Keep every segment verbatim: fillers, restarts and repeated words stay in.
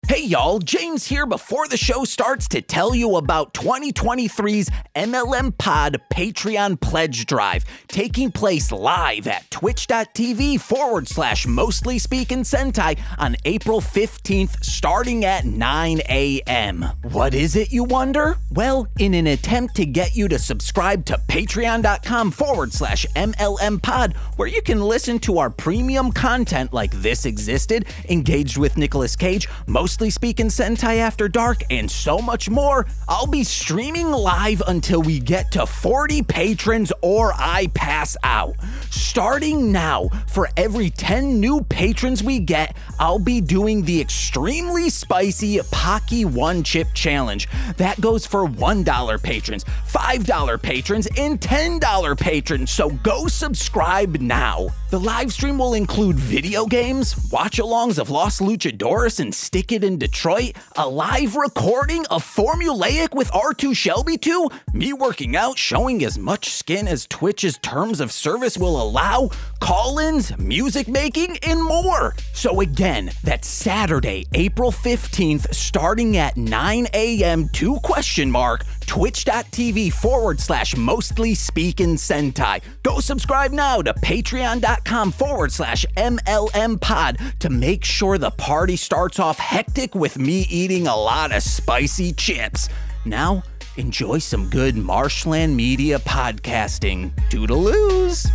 Hey y'all, James here before the show starts to tell you about twenty twenty-three's M L M Pod Patreon Pledge Drive, taking place live at twitch.tv forward slash mostly speaking Sentai on April fifteenth, starting at nine a.m. What is it, you wonder? Well, in an attempt to get you to subscribe to patreon.com forward slash MLM Pod, where you can listen to our premium content like This Existed, Engaged with Nicolas Cage, Mostly Speaking Sentai After Dark, and so much more, I'll be streaming live until we get to forty patrons or I pass out. Starting now, for every ten new patrons we get, I'll be doing the extremely spicy Pocky One Chip Challenge. That goes for one dollar patrons, five dollar patrons, and ten dollar patrons, so go subscribe now. The live stream will include video games, watch-alongs of Los Luchadores and Stick It in Detroit, a live recording of Formulaic with R two Shelby two, me working out, showing as much skin as Twitch's terms of service will allow, call-ins, music making, and more. So again, that's Saturday, April fifteenth, starting at nine a.m. to question mark, twitch.tv forward slash mostly speaking Sentai. Go subscribe now to patreon.com forward slash MLM Pod to make sure the party starts off hectic with me eating a lot of spicy chips. Now, enjoy some good Marshland Media podcasting. Toodaloos!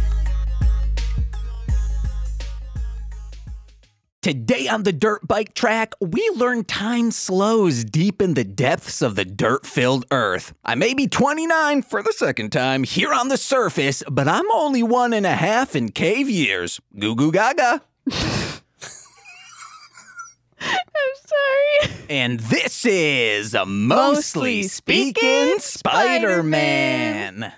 Today on the Dirt Bike Track, we learn time slows deep in the depths of the dirt-filled earth. I may be twenty-nine for the second time here on the surface, but I'm only one and a half in cave years. Goo goo gaga. I'm sorry. And this is a Mostly, Mostly Speaking, Speaking Spider-Man. Spider-Man.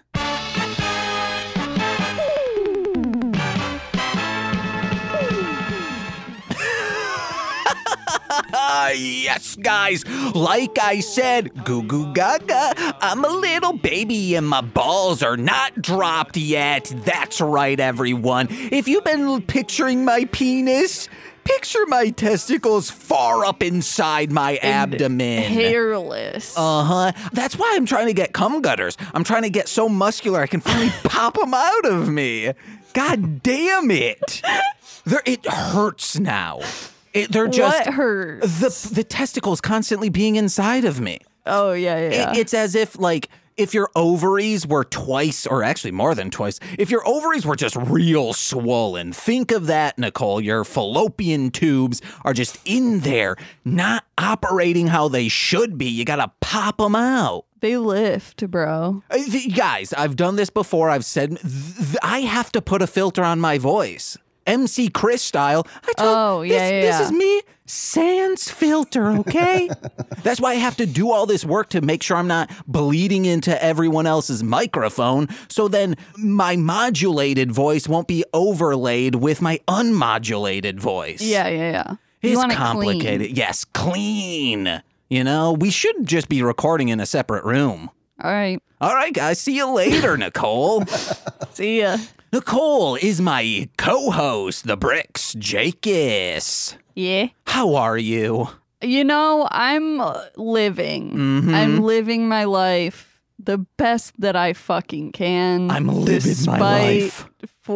Yes, guys, like I said, goo goo gaga, I'm a little baby and my balls are not dropped yet. That's right, everyone. If you've been picturing my penis, picture my testicles far up inside my and abdomen. Hairless. Uh-huh. That's why I'm trying to get cum gutters. I'm trying to get so muscular I can finally pop them out of me. God damn it. They're, it hurts now. It, they're just what hurts? the the testicles constantly being inside of me. Oh yeah, yeah. It, it's as if like if your ovaries were twice, or actually more than twice, if your ovaries were just real swollen. Think of that, Nicole. Your fallopian tubes are just in there, not operating how they should be. You gotta pop them out. They lift, bro. Uh, th- guys, I've done this before. I've said th- th- I have to put a filter on my voice. M C Chris style. I told, oh, yeah, this, yeah. This is me, sans filter, okay? That's why I have to do all this work to make sure I'm not bleeding into everyone else's microphone, so then my modulated voice won't be overlaid with my unmodulated voice. Yeah, yeah, yeah. It's you complicated. Clean. Yes, clean. You know, we should just be recording in a separate room. All right. All right, guys. See you later, Nicole. See ya. Nicole is my co-host, the Bricks Jakis. Yeah. How are you? You know, I'm living. Mm-hmm. I'm living my life the best that I fucking can. I'm living my life.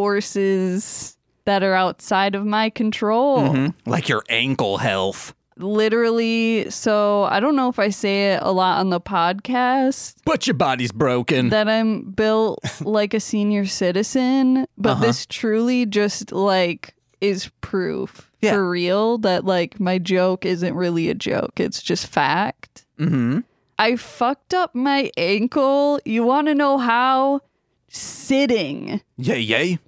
Forces that are outside of my control. Mm-hmm. Like your ankle health. Literally, so I don't know if I say it a lot on the podcast. But your body's broken. That I'm built like a senior citizen. But uh-huh. this truly just like is proof yeah. for real that like my joke isn't really a joke. It's just fact. Mm-hmm. I fucked up my ankle. You want to know how? Sitting. Yay, yay.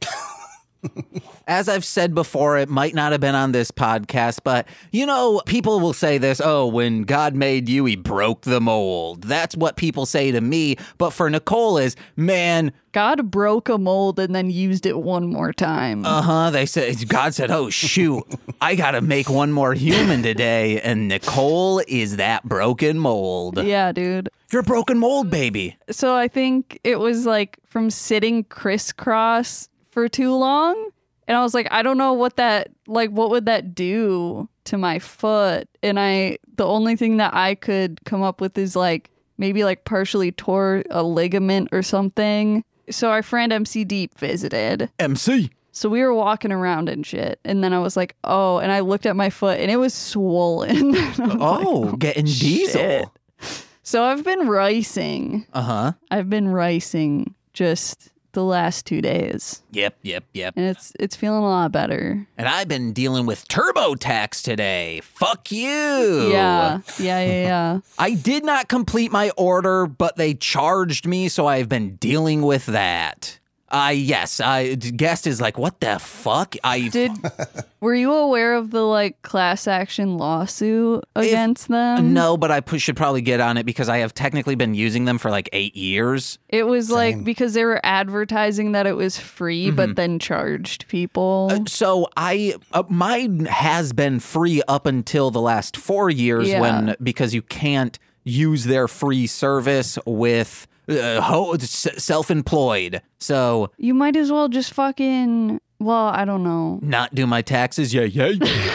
As I've said before, it might not have been on this podcast, but, you know, people will say this, oh, when God made you, he broke the mold. That's what people say to me. But for Nicole is, man, God broke a mold and then used it one more time. Uh-huh. They said, God said, oh, shoot, I got to make one more human today. And Nicole is that broken mold. Yeah, dude. You're a broken mold, baby. So I think it was like from sitting crisscross for too long And I was like, I don't know what that, like, what would that do to my foot? And I, the only thing that I could come up with is like, maybe like partially tore a ligament or something. So our friend M C Deep visited. M C. So we were walking around and shit. And then I was like, oh, and I looked at my foot and it was swollen. was Oh, like, getting shit. diesel. So I've been ricing. Uh-huh. I've been ricing just the last two days. Yep, yep, yep. And it's it's feeling a lot better. And I've been dealing with TurboTax today. Fuck you. Yeah, yeah, yeah, yeah. I did not complete my order, but they charged me, so I've been dealing with that. Uh, yes, I, guest is like, what the fuck? I Did, were you aware of the, like, class action lawsuit against if, them? No, but I push, should probably get on it because I have technically been using them for like eight years. It was Same. like, because they were advertising that it was free, mm-hmm. but then charged people. Uh, so I, uh, mine has been free up until the last four years Yeah. when, because you can't use their free service with uh, ho- self-employed. So You might as well just fucking, well, I don't know. not do my taxes. Yeah, yeah.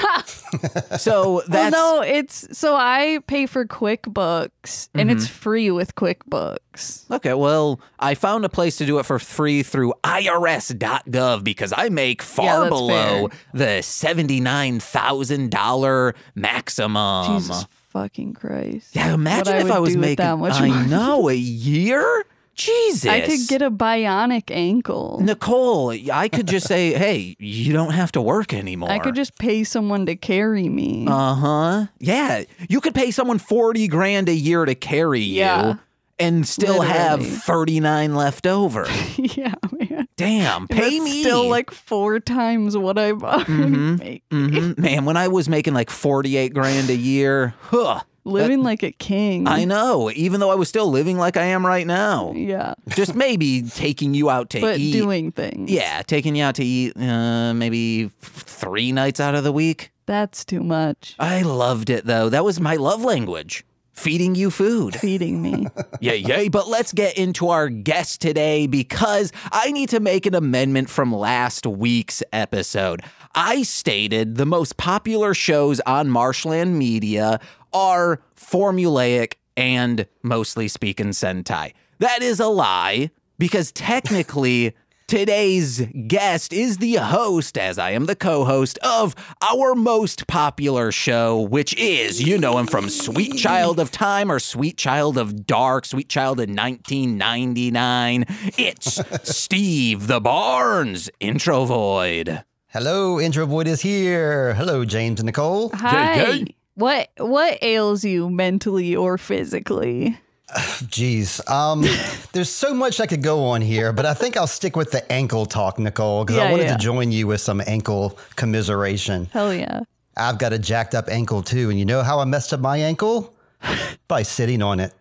So that's. Well, no, it's, so I pay for QuickBooks, and Mm-hmm. it's free with QuickBooks. Okay, well, I found a place to do it for free through I R S dot gov because I make far Yeah, that's below fair. the seventy-nine thousand dollars maximum. Jesus fucking Christ. Yeah, imagine What I if I would was do with making, that much I money. know, a year? Jesus. I could get a bionic ankle. Nicole, I could just say, hey, you don't have to work anymore. I could just pay someone to carry me. Uh-huh. Yeah, you could pay someone forty grand a year to carry you. Yeah. And still have Literally. thirty-nine left over. Yeah, man. Damn, pay That's me. still like four times what I'm Mhm. making. Mhm. Man, when I was making like forty-eight grand a year, huh. Living like a king. I know, even though I was still living like I am right now. Yeah. Just maybe taking you out to But eat. doing things. Yeah, taking you out to eat uh, maybe three nights out of the week. That's too much. I loved it, though. That was my love language. Feeding you food. Feeding me. Yay, yay. But let's get into our guest today because I need to make an amendment from last week's episode. I stated the most popular shows on Marshland Media are formulaic and mostly speaking Sentai. That is a lie because technically today's guest is the host, as I am the co-host, of our most popular show, which is, you know him from Sweet Child of Time or Sweet Child of Dark, Sweet Child of nineteen ninety-nine. It's Steve the Barnes, Intro Void. Hello, Intro Void is here. Hello, James and Nicole. Hi. yay. What what ails you mentally or physically? Jeez, um, there's so much I could go on here, but I think I'll stick with the ankle talk, Nicole, because I Yeah, wanted yeah. to join you with some ankle commiseration. Hell yeah. I've got a jacked up ankle too, and you know how I messed up my ankle? By sitting on it.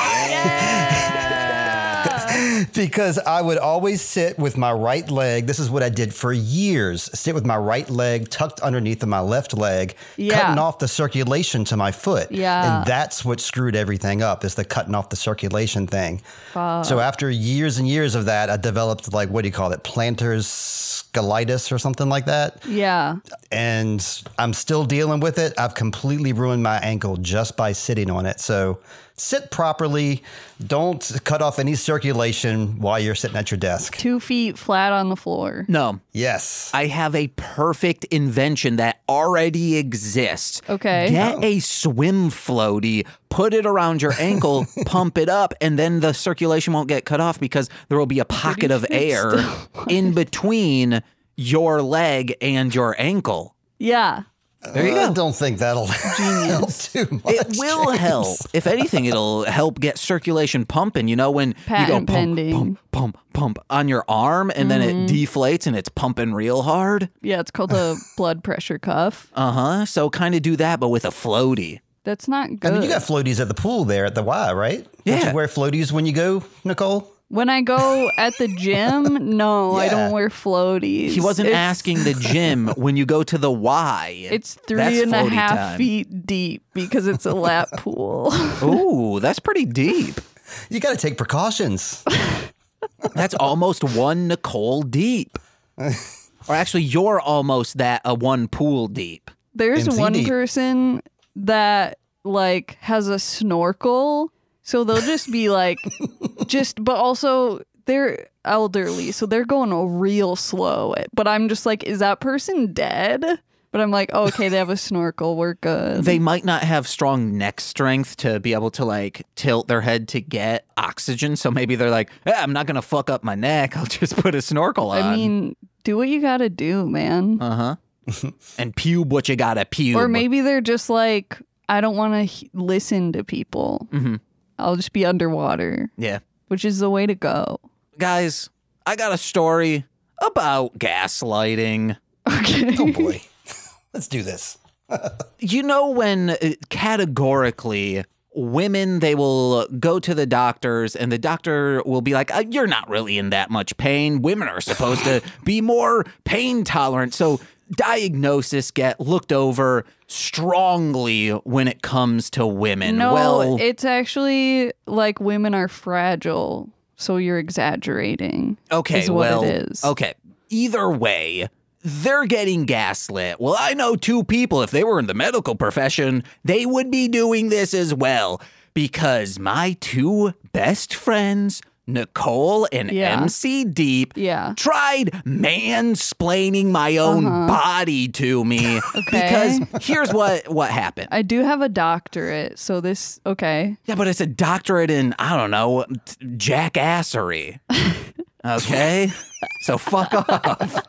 Because I would always sit with my right leg. This is what I did for years. Sit with my right leg tucked underneath of my left leg, Yeah. cutting off the circulation to my foot. Yeah. And that's what screwed everything up, is the cutting off the circulation thing. Fuck. So after years and years of that, I developed, like, what do you call it? Plantar scolitis or something like that. Yeah. And I'm still dealing with it. I've completely ruined my ankle just by sitting on it. So sit properly. Don't cut off any circulation while you're sitting at your desk. Two feet flat on the floor. No, Yes. I have a perfect invention that already exists. Okay. Get a swim floaty, put it around your ankle, pump it up, and then the circulation won't get cut off because there will be a pocket of air in between your leg and your ankle. Yeah. There you I go. don't think that'll help too much. It will James. help. If anything, it'll help get circulation pumping. You know, when you go Patent pump, pending. pump, pump, pump on your arm and then it deflates and it's pumping real hard. Yeah, it's called a blood pressure cuff. Uh huh. So kind of do that, but with a floaty. That's not good. I mean, you got floaties at the pool there at the Y, right? Don't Yeah. you wear floaties when you go, Nicole? When I go at the gym, no, I Yeah. don't wear floaties. He wasn't It's- asking the gym when you go to the Y. It's three That's and a floaty half time. feet deep because it's a lap pool. Ooh, that's pretty deep. You got to take precautions. That's almost one Nicole deep. Or actually, you're almost that a one pool deep. There's M C one deep. person that like has a snorkel, so they'll just be like, just, but also they're elderly, so they're going real slow. But I'm just like, is that person dead? But I'm like, oh, okay, they have a snorkel. We're good. They might not have strong neck strength to be able to like tilt their head to get oxygen. So maybe they're like, eh, I'm not going to fuck up my neck. I'll just put a snorkel on. I mean, do what you gotta do, man. Uh huh. And pube what you gotta pube. Or maybe they're just like, I don't want to h- listen to people. Mm-hmm. I'll just be underwater, Yeah. which is the way to go. Guys, I got a story about gaslighting. Okay. Oh boy. Let's do this. You know, when uh, categorically women, they will go to the doctors and the doctor will be like, uh, you're not really in that much pain. Women are supposed to be more pain tolerant. So diagnosis get looked over strongly when it comes to women. No, well, it's actually like women are fragile, so you're exaggerating. okay, is what well, it is. okay. Either way, they're getting gaslit. Well, I know two people, if they were in the medical profession, they would be doing this as well. Because my two best friends, Nicole and Yeah. M C Deep, Yeah. tried mansplaining my own Uh-huh. body to me. Okay. Because here's what, what happened. I do have a doctorate, so this, okay. Yeah, but it's a doctorate in, I don't know, t- jackassery. Okay? So fuck off.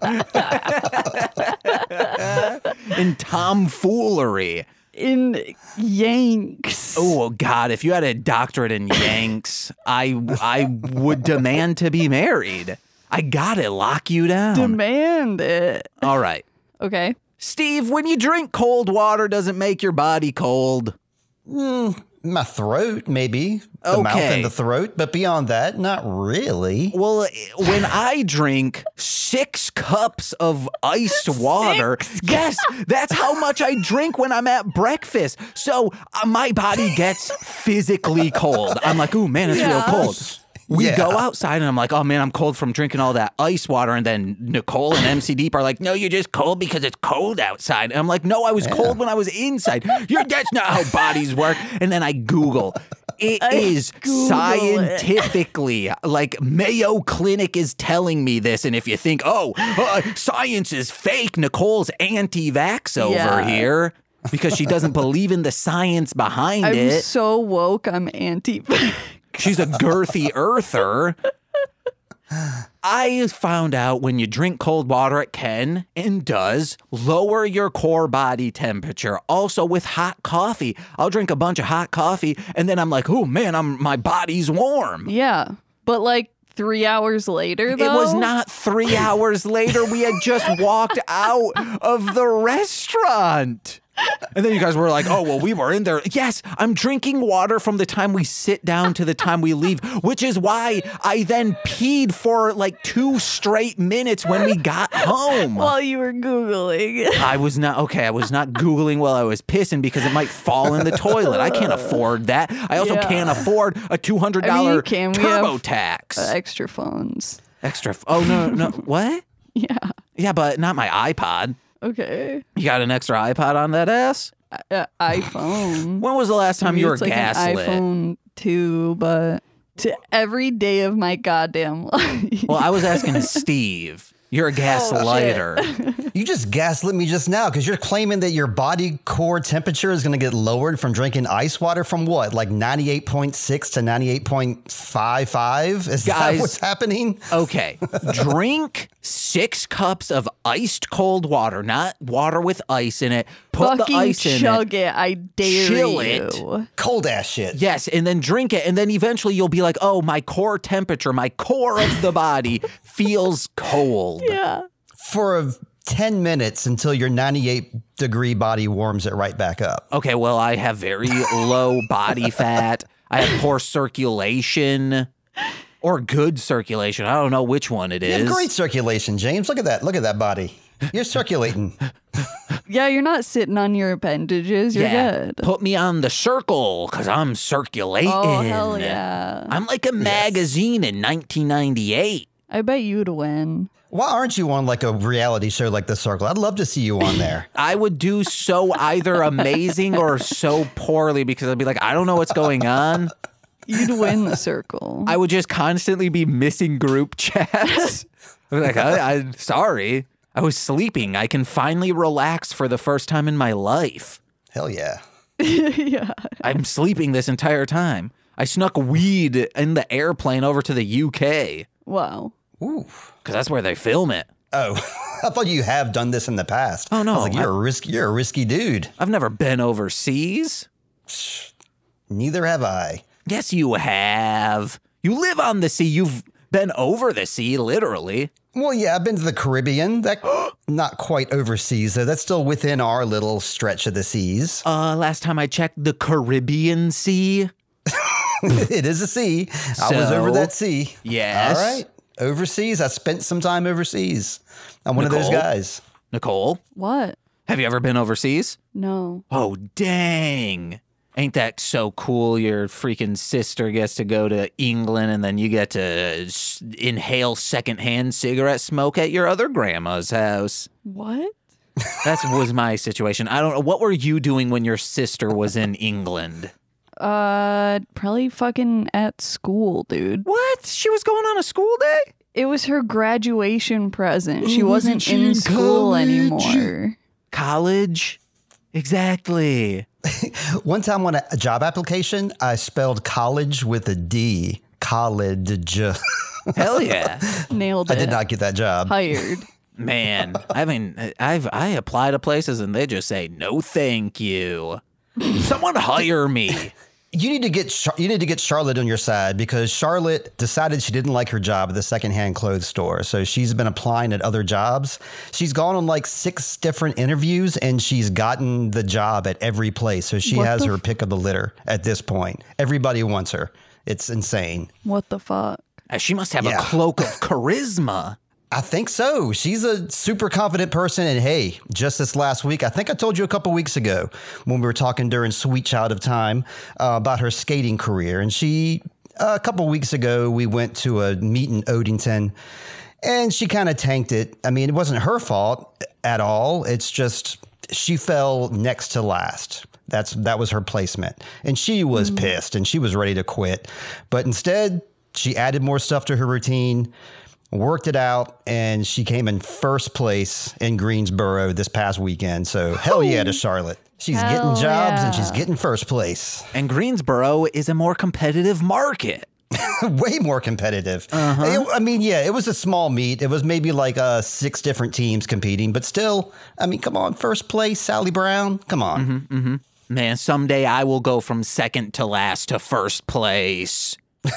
In tomfoolery. In Yanks. Oh, God, if you had a doctorate in Yanks, I I would demand to be married. I gotta lock you down. Demand it. All right. Okay. Steve, when you drink cold water, does it make your body cold? My throat, maybe. The mouth Okay. and the throat. But beyond that, not really. Well, when I drink six cups of iced water, yes, that's how much I drink when I'm at breakfast. So uh, my body gets physically cold. I'm like, ooh, man, it's real Yeah. cold. We Yeah. go outside and I'm like, oh man, I'm cold from drinking all that ice water. And then Nicole and M C Deep are like, no, you're just cold because it's cold outside. And I'm like, no, I was cold when I was inside. You're, that's not how bodies work. And then I Google. It is Google it. scientifically, like Mayo Clinic is telling me this. And if you think, oh, uh, science is fake, Nicole's anti-vax over Yeah. here because she doesn't believe in the science behind I'm it. so woke, I'm anti. She's a girthy earther. I found out when you drink cold water, it can and does lower your core body temperature. Also with hot coffee. I'll drink a bunch of hot coffee and then I'm like, oh man, I'm my body's warm. Yeah. But like three hours later, though. It was not three hours later. We had just walked out of the restaurant. And then you guys were like, oh, well, we were in there. Yes, I'm drinking water from the time we sit down to the time we leave, which is why I then peed for like two straight minutes when we got home. While you were Googling. I was not, okay, I was not Googling while I was pissing because it might fall in the toilet. I can't afford that. I also Yeah. can't afford a two hundred dollars I mean, you can. We have, TurboTax. Uh, extra phones. Extra, f- oh, no, no, what? Yeah. Yeah, but not my iPod. Okay. You got an extra iPod on that ass? Uh, iPhone. When was the last time I mean, you were it's like gaslit? an iPhone two, but to every day of my goddamn life. Well, I was asking Steve. You're a gaslighter. You just gaslit me just now because you're claiming that your body core temperature is going to get lowered from drinking ice water from what? Like ninety-eight point six to ninety-eight point five five? Is Guys. that what's happening? Okay. Drink six cups of iced cold water, not water with ice in it. Put Fucking the ice in chug it. it. I dare Chill you. it. Cold ass shit. Yes, and then drink it. And then eventually you'll be like, oh, my core temperature, my core of the body feels cold. Yeah. For a ten minutes until your ninety-eight degree body warms it right back up. Okay, well, I have very low body fat. I have poor circulation or good circulation. I don't know which one it You is. have great circulation, James. Look at that. Look at that body. You're circulating. Yeah, you're not sitting on your appendages. You're good. Put me on the circle because I'm circulating. Oh, hell yeah. I'm like a magazine in nineteen ninety-eight. I bet you'd win. Why aren't you on like a reality show like The Circle? I'd love to see you on there. I would do so either amazing or so poorly because I'd be like, I don't know what's going on. You'd win The Circle. I would just constantly be missing group chats. I'd be like, I, I'm sorry. I was sleeping. I can finally relax for the first time in my life. Hell yeah. Yeah. I'm sleeping this entire time. I snuck weed in the airplane over to the U K. Wow. Ooh. Because that's where they film it. Oh, I thought you have done this in the past. Oh, no. I was like, you're I- a risky, you're a risky dude. I've never been overseas. Neither have I. Yes, you have. You live on the sea. You've been over the sea, literally. Well, yeah, I've been to the Caribbean. That not quite overseas, though. That's still within our little stretch of the seas. Uh, last time I checked, the Caribbean Sea. It is a sea. I was So, over that sea. yes. All right. Overseas. I spent some time overseas. I'm one of Nicole? those guys. Nicole, What? have you ever been overseas? No. Oh, dang. Ain't that so cool? Your freaking sister gets to go to England and then you get to s- inhale secondhand cigarette smoke at your other grandma's house. What? That was my situation. I don't know. What were you doing when your sister was in England? Uh, probably fucking at school, dude. What? She was going on a school day? It was her graduation present. She Oh, wasn't wasn't she in in school college? anymore. College? Exactly. One time on a, a job application, I spelled college with a D. College. Hell yeah. Nailed it. I did not get that job. Hired. Man, I mean, I've I apply to places and they just say no, thank you. Someone hire me. You need to get Char- you need to get Charlotte on your side because Charlotte decided she didn't like her job at the secondhand clothes store. So she's been applying at other jobs. She's gone on like six different interviews and she's gotten the job at every place. So she What has the her f- pick of the litter at this point. Everybody wants her. It's insane. What the fuck? Uh, She must have Yeah. a cloak of charisma. I think so. She's a super confident person. And hey, just this last week, I think I told you a couple weeks ago when we were talking during Sweet Child of Time uh, about her skating career. And she, uh, a couple weeks ago, we went to a meet in Odington and she kind of tanked it. I mean, it wasn't her fault at all. It's just she fell next to last. That's that was her placement. And she was pissed and she was ready to quit. But instead, she added more stuff to her routine, worked it out, and she came in first place in Greensboro this past weekend. So hell yeah to Charlotte. She's Hell getting jobs and yeah. she's getting first place. And Greensboro is a more competitive market. Way more competitive. It- I mean, yeah, it was a small meet. It was maybe like uh, six different teams competing, but still, I mean, come on, first place, Sally Brown. Come on. Man, someday I will go from second to last to first place.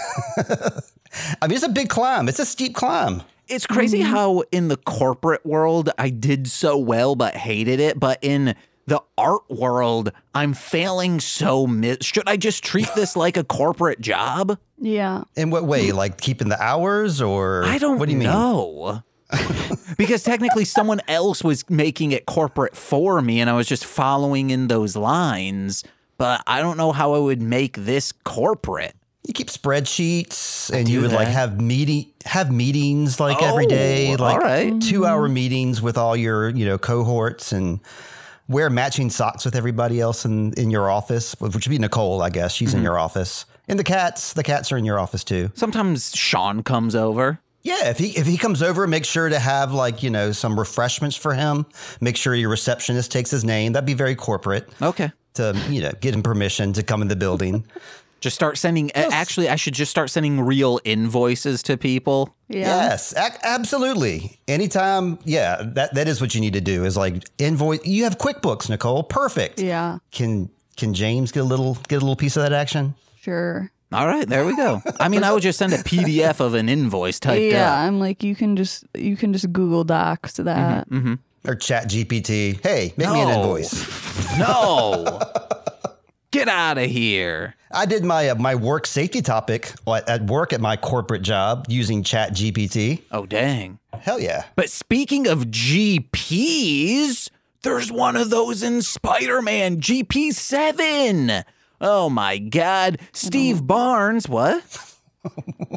I mean, it's a big climb. It's a steep climb. It's crazy how in the corporate world I did so well but hated it, but in the art world I'm failing so mi- should I just treat this like a corporate job? Yeah. In what way? Like keeping the hours or I don't what do you mean? know. Because technically someone else was making it corporate for me and I was just following in those lines, but I don't know how I would make this corporate. You keep spreadsheets and do you would like that. have meeting have meetings like every day, Oh, like all right. two hour meetings with all your, you know, cohorts and wear matching socks with everybody else in, in your office, which would be Nicole, I guess. She's in your office. And the cats, the cats are in your office too. Sometimes Sean comes over. Yeah, if he if he comes over, make sure to have like, you know, some refreshments for him. Make sure your receptionist takes his name. That'd be very corporate Okay. to, you know, get him permission to come in the building. Just start sending. a- Actually, I should just start sending real invoices to people. Yeah. Yes, ac- absolutely. Anytime, yeah, that, that is what you need to do is like invoice. You have QuickBooks, Nicole. Perfect. Yeah. Can can James get a little get a little piece of that action? Sure. All right, there we go. I mean, I would just send a P D F of an invoice typed Yeah. up. I'm like, you can just you can just Google Docs that. Or Chat G P T. Hey, make me an No. invoice. No, get out of here. I did my uh, my work safety topic at at work at my corporate job using Chat G P T. Oh, dang. Hell yeah. But speaking of G Ps, there's one of those in Spider-Man, G P seven. Oh my God. Steve Barnes, what?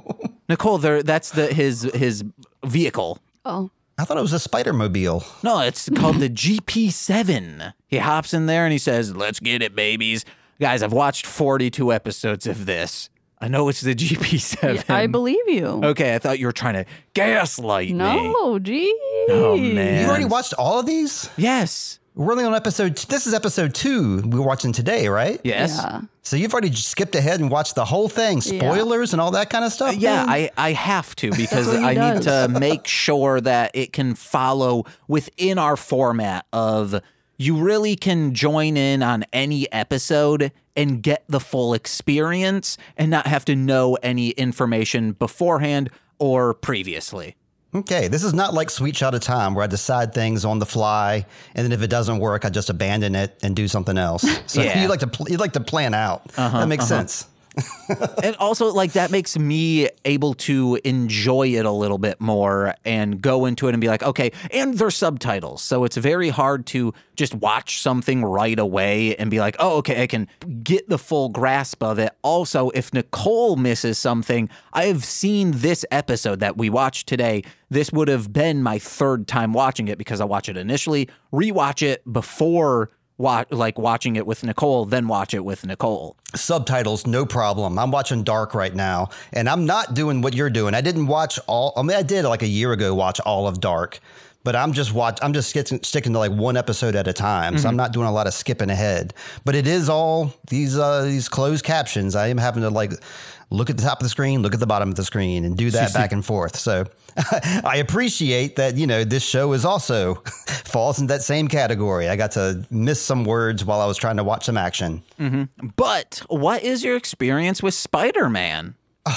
Nicole, there. That's the his his vehicle. Oh. I thought it was a Spider-Mobile. No, it's called the G P seven. He hops in there and he says, "Let's get it, babies." Guys, I've watched forty-two episodes of this. I know it's the G P seven. Yeah, I believe you. Okay, I thought you were trying to gaslight me. No, gee. Oh, man. You already watched all of these? Yes. We're only on episode, this is episode two we're watching today, right? Yes. Yeah. So you've already skipped ahead and watched the whole thing, spoilers and all that kind of stuff? Yeah, man? I, I have to because what he I need does. to make sure that it can follow within our format of you really can join in on any episode and get the full experience and not have to know any information beforehand or previously. Okay, this is not like Sweet Child of Time where I decide things on the fly, and then if it doesn't work, I just abandon it and do something else. So Yeah. you like to pl- you like to plan out. Uh-huh, that makes uh-huh. sense. And also, like, that makes me able to enjoy it a little bit more and go into it and be like, okay, and there's subtitles. So it's very hard to just watch something right away and be like, oh, okay, I can get the full grasp of it. Also, if Nicole misses something, I have seen this episode that we watched today. This would have been my third time watching it because I watch it initially, rewatch it before Wa- like watching it with Nicole, then watch it with Nicole. Subtitles, no problem. I'm watching Dark right now, and I'm not doing what you're doing. I didn't watch all. I mean, I did like a year ago watch all of Dark, but I'm just watch. I'm just sticking, sticking to like one episode at a time. So I'm not doing a lot of skipping ahead. But it is all these uh, these closed captions. I am having to like look at the top of the screen, look at the bottom of the screen, and do that back and forth. So I appreciate that, you know, this show is also falls in that same category. I got to miss some words while I was trying to watch some action. But what is your experience with Spider-Man?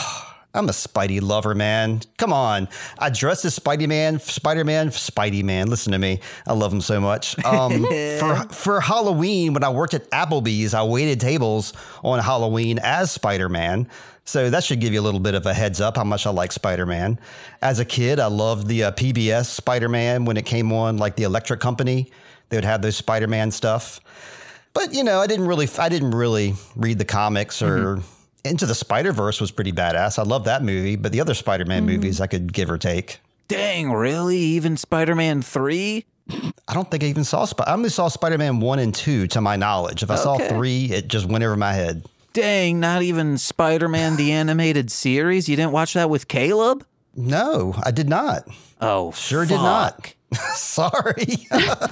I'm a Spidey lover, man. Come on. I dressed as Spidey-Man, Spider-Man, Spidey-Man. Listen to me. I love him so much. Um, for, for Halloween, when I worked at Applebee's, I waited tables on Halloween as Spider-Man. So that should give you a little bit of a heads up how much I like Spider-Man. As a kid, I loved the uh, P B S Spider-Man when it came on, like the Electric Company. They would have those Spider-Man stuff. But, you know, I didn't really, I didn't really read the comics or... Mm-hmm. Into the Spider-Verse was pretty badass. I love that movie, but the other Spider-Man mm. movies I could give or take. Dang, really? Even Spider-Man three? I don't think I even saw Spider. I only saw Spider-Man one and two, to my knowledge. If I okay. saw three, it just went over my head. Dang, not even Spider-Man the animated series? You didn't watch that with Caleb? No, I did not. Oh, sure fuck. did not. Sorry.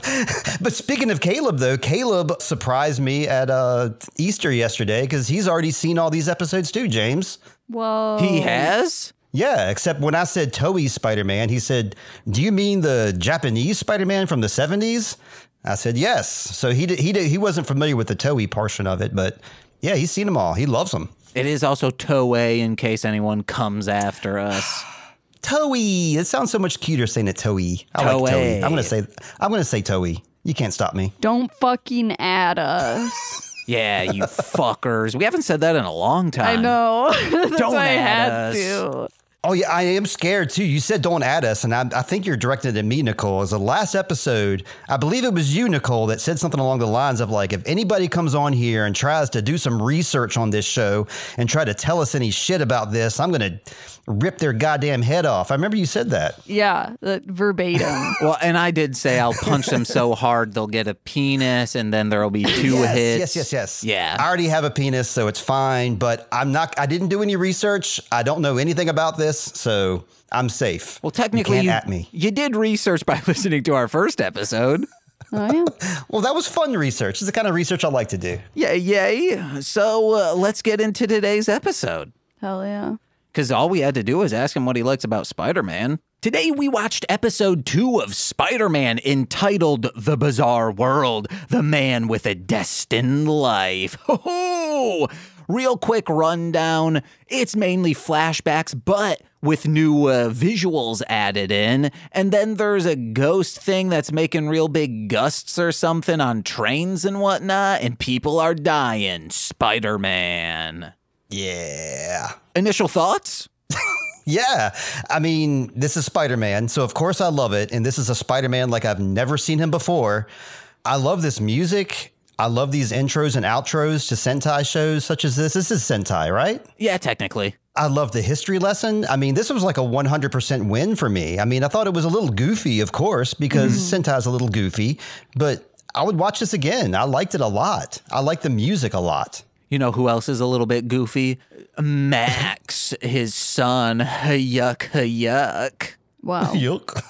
But speaking of Caleb, though, Caleb surprised me at uh, Easter yesterday because he's already seen all these episodes too, James. Whoa. He has? Yeah, except when I said Toei Spider-Man, he said, do you mean the Japanese Spider-Man from the seventies? I said, yes. So he did, he did, he wasn't familiar with the Toei portion of it, but yeah, he's seen them all. He loves them. It is also Toei in case anyone comes after us. Toei. It sounds so much cuter saying it Toei. I Toei. like Toei. I'm gonna say I'm gonna say Toei. You can't stop me. Don't fucking add us. Yeah, you fuckers. We haven't said that in a long time. I know. That's Don't why I add had us. to. Oh, yeah, I am scared, too. You said don't add us, and I, I think you're directed at me, Nicole. As the last episode, I believe it was you, Nicole, that said something along the lines of, like, if anybody comes on here and tries to do some research on this show and try to tell us any shit about this, I'm going to rip their goddamn head off. I remember you said that. Yeah, that verbatim. Well, and I did say I'll punch them so hard they'll get a penis, and then there'll be two yes, hits. Yes, yes, yes. Yeah. I already have a penis, so it's fine, but I'm not, I didn't do any research. I don't know anything about this, so I'm safe. Well, technically, you you, can't at me. you did research by listening to our first episode. Oh, yeah. Well, that was fun research. It's the kind of research I like to do. Yeah, yay. So uh, let's get into today's episode. Hell yeah. Because all we had to do was ask him what he likes about Spider-Man. Today we watched episode two of Spider-Man entitled The Bizarre World, The Man with a Destined Life. Ho ho! Real quick rundown. It's mainly flashbacks, but with new uh, visuals added in. And then there's a ghost thing that's making real big gusts or something on trains and whatnot, and people are dying. Spider-Man. Yeah. Initial thoughts? Yeah. I mean, this is Spider-Man, so of course I love it. And this is a Spider-Man like I've never seen him before. I love this music. I love these intros and outros to Sentai shows such as this. This is Sentai, right? Yeah, technically. I love the history lesson. I mean, this was like a one hundred percent win for me. I mean, I thought it was a little goofy, of course, because mm-hmm. Sentai's a little goofy, but I would watch this again. I liked it a lot. I liked the music a lot. You know who else is a little bit goofy? Max, his son. Yuck, yuck. Wow. Yuck.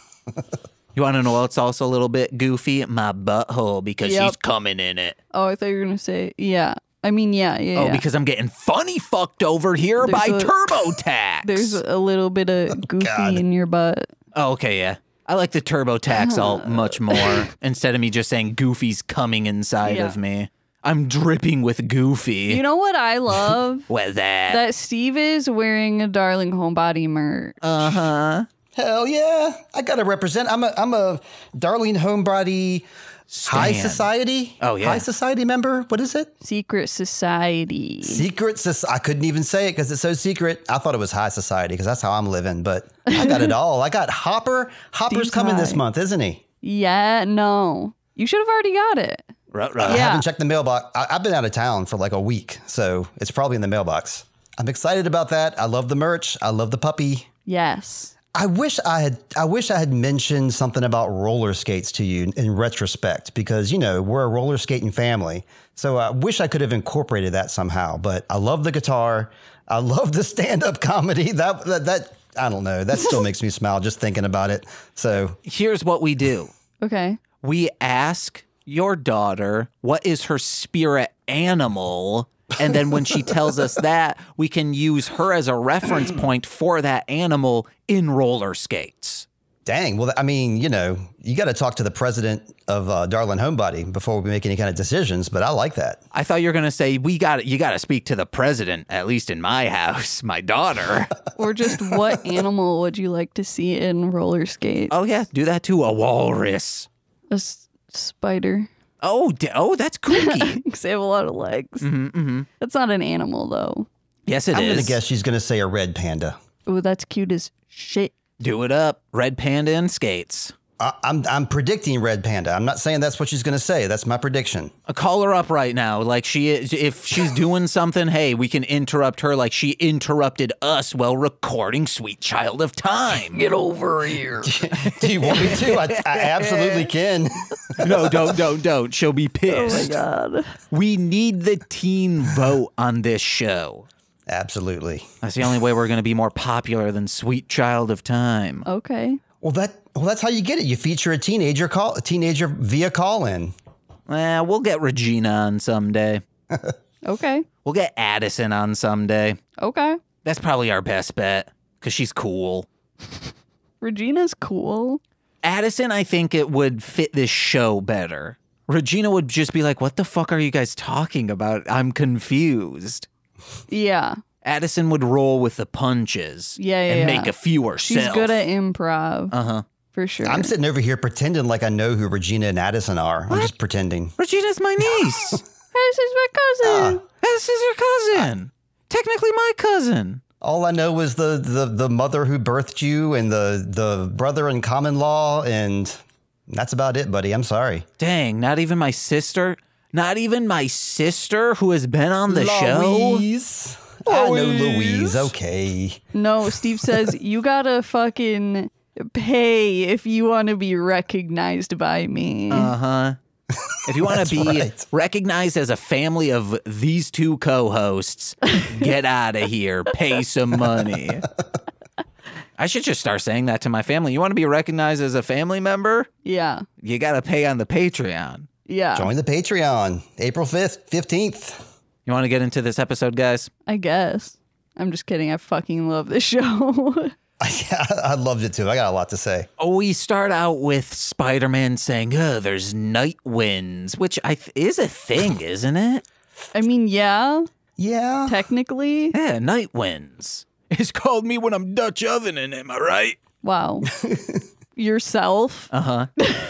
You want to know what's also a little bit goofy? My butthole, because Yep. she's coming in it. Oh, I thought you were going to say, yeah. I mean, yeah, yeah. Oh, yeah. because I'm getting funny fucked over here There's by a- TurboTax. There's a little bit of goofy God. in your butt. Oh, okay, yeah. I like the TurboTax alt much more. Instead of me just saying Goofy's coming inside Yeah. of me. I'm dripping with Goofy. You know what I love? What that? That Steve is wearing a Darling Homebody merch. Uh-huh. Hell yeah. I got to represent. I'm a, I'm a Darlene Homebody High Stan. Society. Oh, yeah. High Society member. What is it? Secret Society. Secret Society. I couldn't even say it because it's so secret. I thought it was High Society because that's how I'm living, but I got it all. I got Hopper. Hopper's Steve's coming this high. month, isn't he? Yeah, no. You should have already got it. Ruh, I ruh. Yeah. haven't checked the mailbox. I, I've been out of town for like a week, so it's probably in the mailbox. I'm excited about that. I love the merch. I love the puppy. Yes. I wish I had I wish I had mentioned something about roller skates to you in retrospect because, you know, we're a roller skating family. So I wish I could have incorporated that somehow. But I love the guitar. I love the stand-up comedy. That that, that I don't know. That still makes me smile just thinking about it. So Here's what we do. Okay. We ask your daughter what is her spirit animal, and then when she tells us that, we can use her as a reference point for that animal in roller skates. dang. Well, I mean, you know, you got to talk to the president of uh, Darlin Homebody before we make any kind of decisions. But I like that. I thought you were going to say, we got you got to speak to the president, at least in my house, my daughter. Or just what animal would you like to see in roller skate? Oh, yeah, do that too. A walrus. A s- spider. Oh, d- oh, that's kooky. Because they have a lot of legs. mm-hmm, mm-hmm. That's not an animal, though. Yes, it I'm is. going to guess she's going to say a red panda. Oh, that's cute as shit. Do it up. Red panda and skates. I, I'm I'm predicting red panda. I'm not saying that's what she's going to say. That's my prediction. Uh, Call her up right now. Like she is, if she's doing something, hey, we can interrupt her like she interrupted us while recording Sweet Child of Time. Get over here. Do you want me to? I, I absolutely can. No, don't, don't, don't. She'll be Oh my pissed. god. We need the teen vote on this show. Absolutely. That's the only way we're going to be more popular than Sweet Child of Time. Okay. Well, that well, that's how you get it. You feature a teenager call a teenager via call-in. Eh, we'll get Regina on someday. Okay. We'll get Addison on someday. Okay. That's probably our best bet because she's cool. Regina's cool. Addison, I think it would fit this show better. Regina would just be like, what the fuck are you guys talking about? I'm confused. Yeah. Addison would roll with the punches Yeah, yeah, and yeah. make a few herself. She's good at improv. Uh-huh. For sure. I'm sitting over here pretending like I know who Regina and Addison are. I'm just pretending. Regina's my niece. This is my cousin. This is her cousin. Technically my cousin. All I know is the, the the mother who birthed you and the the brother in common law, and that's about it, buddy. I'm sorry. Dang, not even my sister? Not even my sister who has been on the show? Louise. I know Louise. Okay. No, Steve says you gotta fucking pay if you want to be recognized by me. Uh-huh. If you want to be right. recognized as a family of these two co-hosts, get out of here. Pay some money. I should just start saying that to my family. You want to be recognized as a family member? yeah. You got to pay on the Patreon. Yeah. Join the Patreon. April fifth, fifteenth. You want to get into this episode, guys? I guess. I'm just kidding. I fucking love this show. I loved it too. I got a lot to say. Oh, we start out with Spider-Man saying, oh, there's night winds, which I th- is a thing, isn't it? I mean, yeah, Yeah. technically. Yeah, night winds. It's called me when I'm Dutch ovening, am I right? Wow. Yourself. Uh-huh.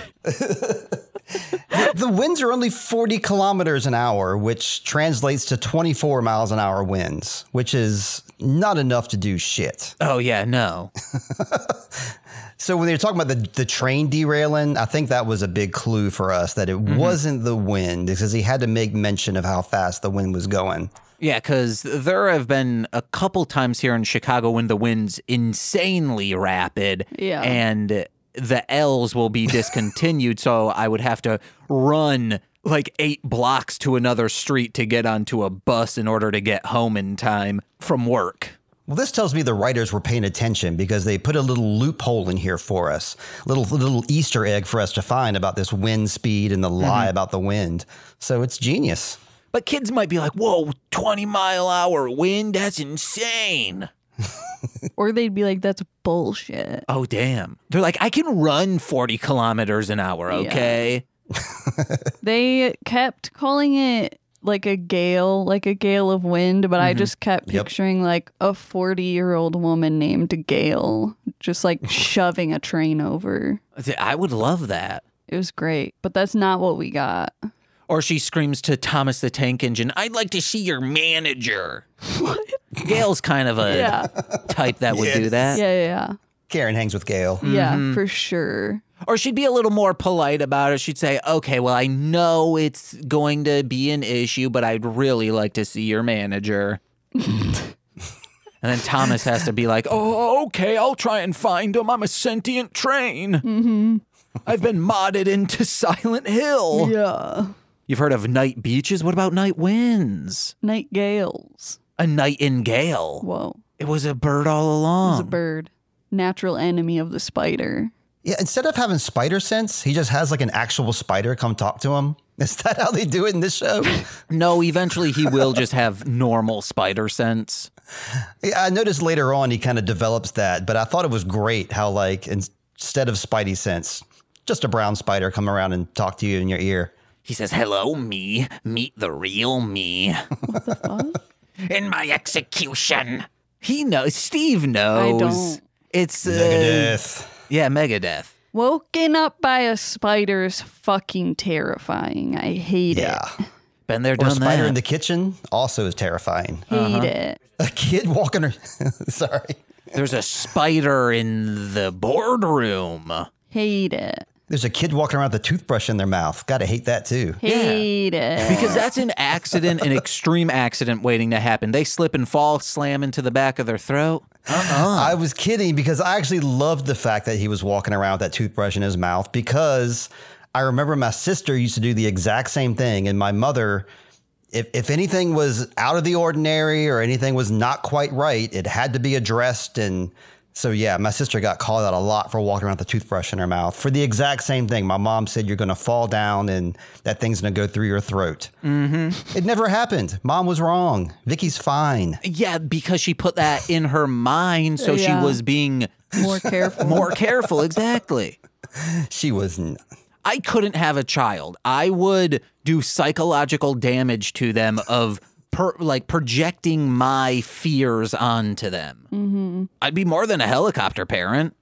The winds are only forty kilometers an hour, which translates to twenty-four miles an hour winds, which is not enough to do shit. Oh, yeah, no. So when they were talking about the, the train derailing, I think that was a big clue for us that it Mm-hmm. wasn't the wind because he had to make mention of how fast the wind was going. Yeah, because there have been a couple times here in Chicago when the wind's insanely rapid. Yeah. And the L's will be discontinued, so I would have to run like eight blocks to another street to get onto a bus in order to get home in time from work. Well, this tells me the writers were paying attention because they put a little loophole in here for us, little little Easter egg for us to find about this wind speed and the lie Mm-hmm. about the wind. So it's genius. But kids might be like, whoa, twenty mile hour wind? That's insane. Or they'd be like, that's bullshit. Oh, damn. They're like, I can run forty kilometers an hour, okay? They kept calling it like a gale, like a gale of wind, but I just kept Yep. picturing like a forty-year-old woman named Gail just like shoving a train over. I would love that. It was great, but that's not what we got. Or she screams to Thomas the Tank Engine, I'd like to see your manager. What? Gail's kind of a Yeah. type that would Yeah. do that. Yeah, yeah, Karen hangs with Gail. yeah. Yeah, for sure. Or she'd be a little more polite about it. She'd say, okay, well, I know it's going to be an issue, but I'd really like to see your manager. And then Thomas has to be like, oh, okay, I'll try and find him. I'm a sentient train. Mm-hmm. I've been modded into Silent Hill. Yeah. You've heard of night beaches? What about night winds? Night gales. A nightingale. Whoa. It was a bird all along. It's a bird. Natural enemy of the spider. Yeah, instead of having spider sense, he just has like an actual spider come talk to him. Is that how they do it in this show? No, eventually he will just have normal spider sense. Yeah, I noticed later on he kind of develops that, but I thought it was great how like instead of spidey sense, just a brown spider come around and talk to you in your ear. He says, hello, me. Meet the real me. What the fuck? In my execution. He knows. Steve knows. I don't. It's, uh, Megadeth. yeah, Megadeth. Woken up by a spider is fucking terrifying. I hate Yeah. it. Been there, Or done a spider that. in the kitchen also is terrifying. Hate it. A kid walking her. Sorry. There's a spider in the boardroom. Hate it. There's a kid walking around with a toothbrush in their mouth. Gotta hate that too. Hate it. Because that's an accident, an extreme accident waiting to happen. They slip and fall, slam into the back of their throat. Uh-uh. I was kidding because I actually loved the fact that he was walking around with that toothbrush in his mouth because I remember my sister used to do the exact same thing. And my mother, if, if anything was out of the ordinary or anything was not quite right, it had to be addressed. And so, yeah, my sister got called out a lot for walking around with a toothbrush in her mouth for the exact same thing. My mom said, you're going to fall down and that thing's going to go through your throat. Mm-hmm. It never happened. Mom was wrong. Vicky's fine. Yeah, because she put that in her mind, so Yeah. she was being More careful. more careful. Exactly. She was... N- I couldn't have a child. I would do psychological damage to them of per, like projecting my fears onto them. Mm-hmm. I'd be more than a helicopter parent.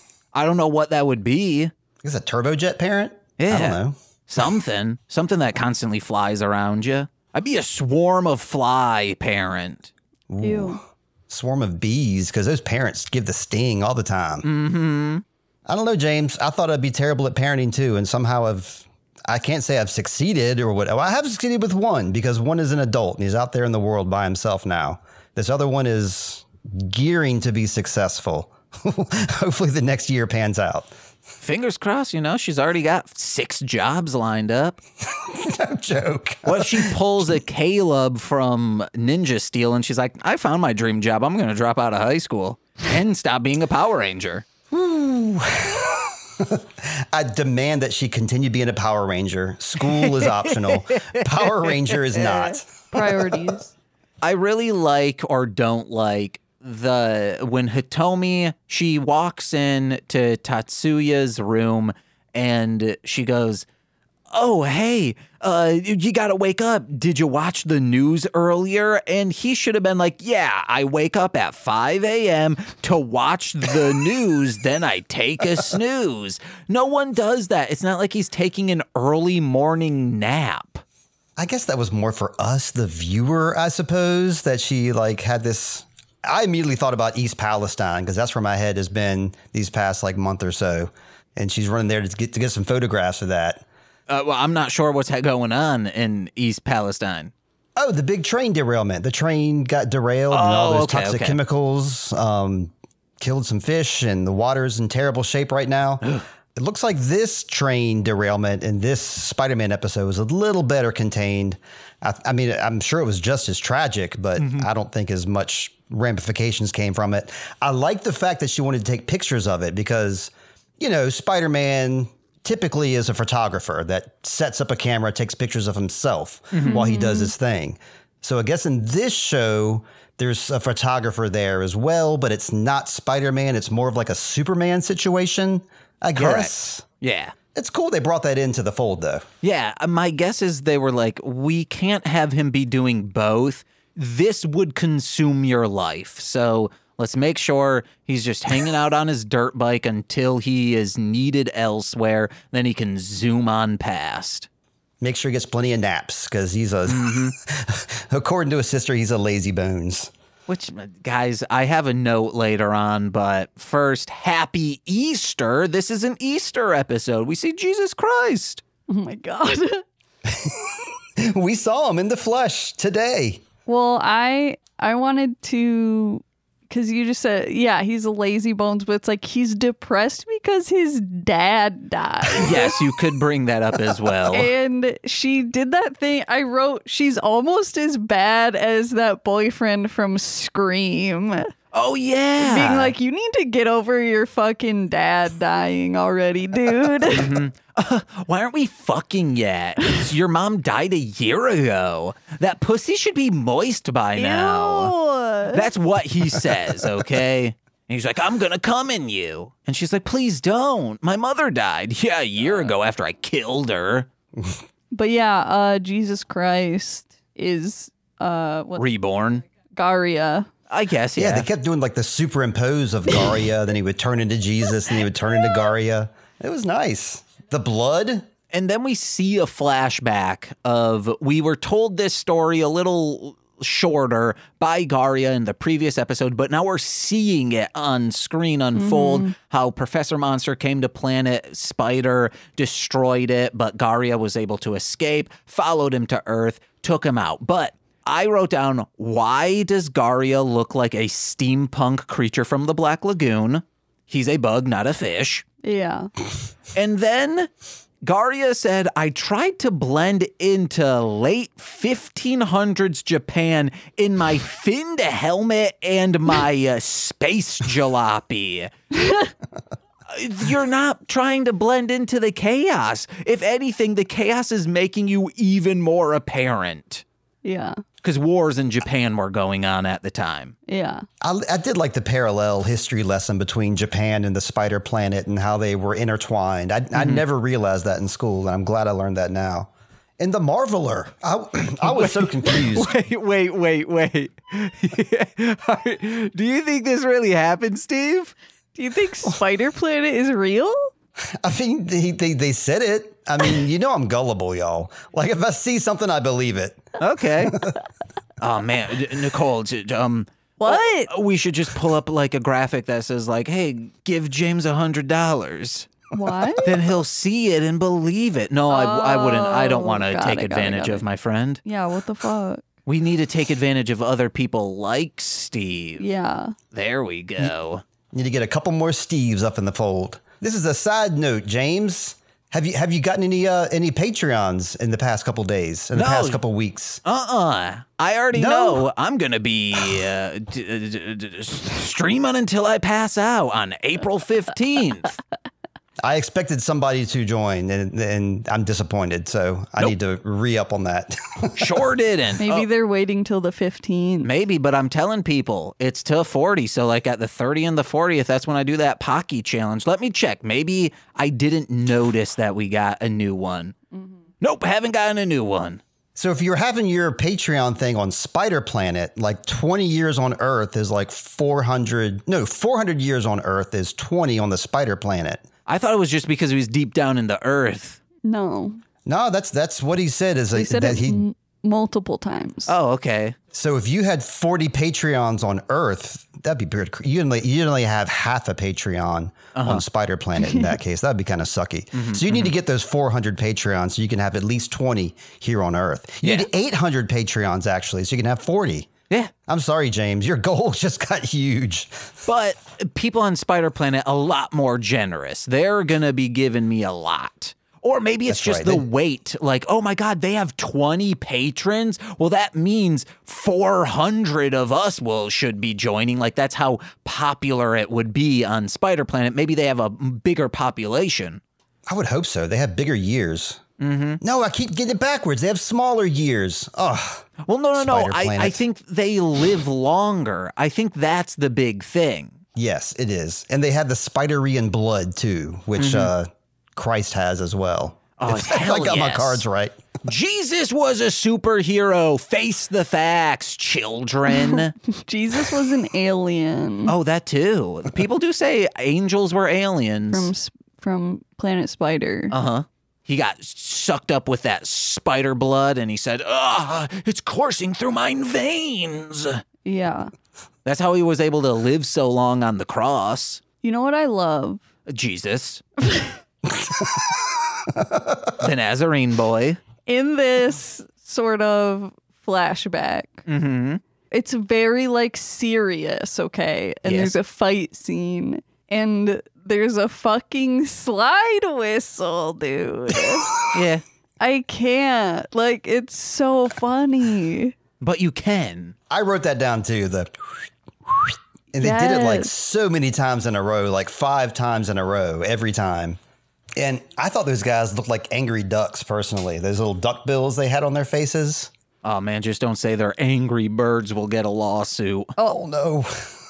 I don't know what that would be. Is a turbojet parent? Yeah. I don't know. Something. Something that constantly flies around you. I'd be a swarm of fly parent. Ew. Swarm of bees, because those parents give the sting all the time. Mm-hmm. I don't know, James. I thought I'd be terrible at parenting too, and somehow I've, I can't say I've succeeded or what. Well, I have succeeded with one because one is an adult and he's out there in the world by himself now. This other one is gearing to be successful. Hopefully the next year pans out. Fingers crossed, you know, she's already got six jobs lined up. No joke. What if she pulls a Caleb from Ninja Steel and she's like, I found my dream job. I'm going to drop out of high school and stop being a Power Ranger. I demand that she continue being a Power Ranger. School is optional. Power Ranger is not. Priorities. I really like or don't like the when Hitomi, she walks in to Tatsuya's room and she goes, oh, hey, uh, you got to wake up. Did you watch the news earlier? And he should have been like, yeah, I wake up at five a.m. to watch the news. Then I take a snooze. No one does that. It's not like he's taking an early morning nap. I guess that was more for us, the viewer, I suppose, that she like had this. I immediately thought about East Palestine because that's where my head has been these past like month or so. And she's running there to get to get some photographs of that. Uh, well, I'm not sure what's going on in East Palestine. Oh, the big train derailment. The train got derailed and all Oh, those okay, toxic okay. chemicals um, killed some fish, and the water's in terrible shape right now. It looks like this train derailment in this Spider-Man episode was a little better contained. I, I mean, I'm sure it was just as tragic, but Mm-hmm. I don't think as much ramifications came from it. I like the fact that she wanted to take pictures of it because, you know, Spider-Man typically is a photographer that sets up a camera, takes pictures of himself while he does his thing. So I guess in this show, there's a photographer there as well, but it's not Spider-Man. It's more of like a Superman situation, I guess. Correct. Yeah. It's cool they brought that into the fold, though. Yeah, uh, my guess is they were like, we can't have him be doing both. This would consume your life. So let's make sure he's just hanging out on his dirt bike until he is needed elsewhere. Then he can zoom on past. Make sure he gets plenty of naps because he's a, according to his sister, he's a lazy bones. Which, guys, I have a note later on, but first, happy Easter. This is an Easter episode. We see Jesus Christ. Oh my God. We saw him in the flesh today. Well, I I wanted to, because you just said, yeah, he's a lazy bones, but it's like he's depressed because his dad died. Yes, you could bring that up as well. And she did that thing. I wrote, she's almost as bad as that boyfriend from Scream. Oh, yeah. Being like, you need to get over your fucking dad dying already, dude. uh, why aren't we fucking yet? Your mom died a year ago. That pussy should be moist by now. Ew. That's what he says, okay? And he's like, I'm gonna come in you. And she's like, please don't. My mother died. Yeah, a year ago after I killed her. But yeah, uh, Jesus Christ is uh, what? Reborn. Garia. I guess, Yeah, yeah. they kept doing like the superimpose of Garia, then he would turn into Jesus, and he would turn into Garia. It was nice. The blood. And then we see a flashback of, we were told this story a little shorter by Garia in the previous episode, but now we're seeing it on screen unfold, mm-hmm. how Professor Monster came to planet Spider, destroyed it, but Garia was able to escape, followed him to Earth, took him out. But I wrote down, why does Garia look like a steampunk creature from the Black Lagoon? He's a bug, not a fish. Yeah. And then Garia said, I tried to blend into late fifteen hundreds Japan in my finned helmet and my uh, space jalopy. You're not trying to blend into the chaos. If anything, the chaos is making you even more apparent. Yeah. Because wars in Japan were going on at the time. Yeah. I, I did like the parallel history lesson between Japan and the Spider Planet and how they were intertwined. I, mm-hmm. I never realized that in school, and I'm glad I learned that now. And the Marveler, I, I was wait, so confused. Wait, wait, wait, wait. Do you think this really happened, Steve? Do you think Spider Planet is real? I mean, they, they, they said it. I mean, you know I'm gullible, y'all. Like, if I see something, I believe it. Okay. Oh, man. Nicole, um... What? We should just pull up, like, a graphic that says, like, hey, give James a hundred dollars. What? Then he'll see it and believe it. No, oh, I, I wouldn't. I don't want to take it, advantage it, of my friend. Yeah, what the fuck? We need to take advantage of other people like Steve. Yeah. There we go. You need to get a couple more Steves up in the fold. This is a side note, James. Have you have you gotten any uh, any Patreons in the past couple days, in the no. past couple weeks? Uh-uh. I already no. know I'm going to be uh, d- d- d- streaming until I pass out on April fifteenth. I expected somebody to join, and, and I'm disappointed, so I nope. need to re-up on that. Sure didn't. Maybe oh. they're waiting till the fifteenth. Maybe, but I'm telling people, it's till forty, so like at the thirtieth and the fortieth, that's when I do that Pocky challenge. Let me check. Maybe I didn't notice that we got a new one. Mm-hmm. Nope, haven't gotten a new one. So if you're having your Patreon thing on Spider Planet, like twenty years on Earth is like four hundred, no, four hundred years on Earth is twenty on the Spider Planet. I thought it was just because he was deep down in the earth. No. No, that's that's what he said. Is he a, said that it, he multiple times. Oh, okay. So if you had forty Patreons on Earth, that'd be weird. You only, you only have half a Patreon uh-huh. on Spider Planet in that case. That'd be kind of sucky. Mm-hmm, so you mm-hmm. need to get those four hundred Patreons so you can have at least twenty here on Earth. You yeah. need eight hundred Patreons, actually, so you can have forty. Yeah. I'm sorry, James. Your goal just got huge. But people on Spider Planet, a lot more generous. They're going to be giving me a lot. Or maybe it's That's just right. the they, weight. Like, oh my God, they have twenty patrons. Well, that means four hundred of us will should be joining. Like, that's how popular it would be on Spider Planet. Maybe they have a bigger population. I would hope so. They have bigger years. Mm-hmm. No, I keep getting it backwards. They have smaller years. Oh, well, no, no, no. I, I think they live longer. I think that's the big thing. Yes, it is. And they have the Spiderian blood, too, which mm-hmm. uh, Christ has as well. Oh, if hell I got yes. my cards right. Jesus was a superhero. Face the facts, children. Jesus was an alien. Oh, that too. People do say angels were aliens. From, from Planet Spider. Uh-huh. He got sucked up with that spider blood, and he said, ah, it's coursing through my veins. Yeah. That's how he was able to live so long on the cross. You know what I love? Jesus. The Nazarene boy. In this sort of flashback, mm-hmm. it's very, like, serious, okay? And yes. there's a fight scene, and there's a fucking slide whistle, dude. Yeah. I can't. Like, it's so funny. But you can. I wrote that down, too. The and they yes. did it, like, so many times in a row, like five times in a row, every time. And I thought those guys looked like angry ducks, personally. Those little duck bills they had on their faces. Oh, man, just don't say they're angry birds will get a lawsuit. Oh, no.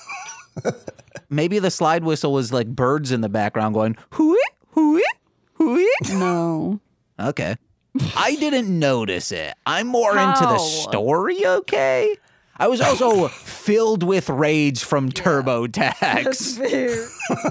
Maybe the slide whistle was like birds in the background going, hooey, hooey, hooey. No. Okay. I didn't notice it. I'm more How? into the story, okay? I was also filled with rage from yeah. TurboTax. That's fair.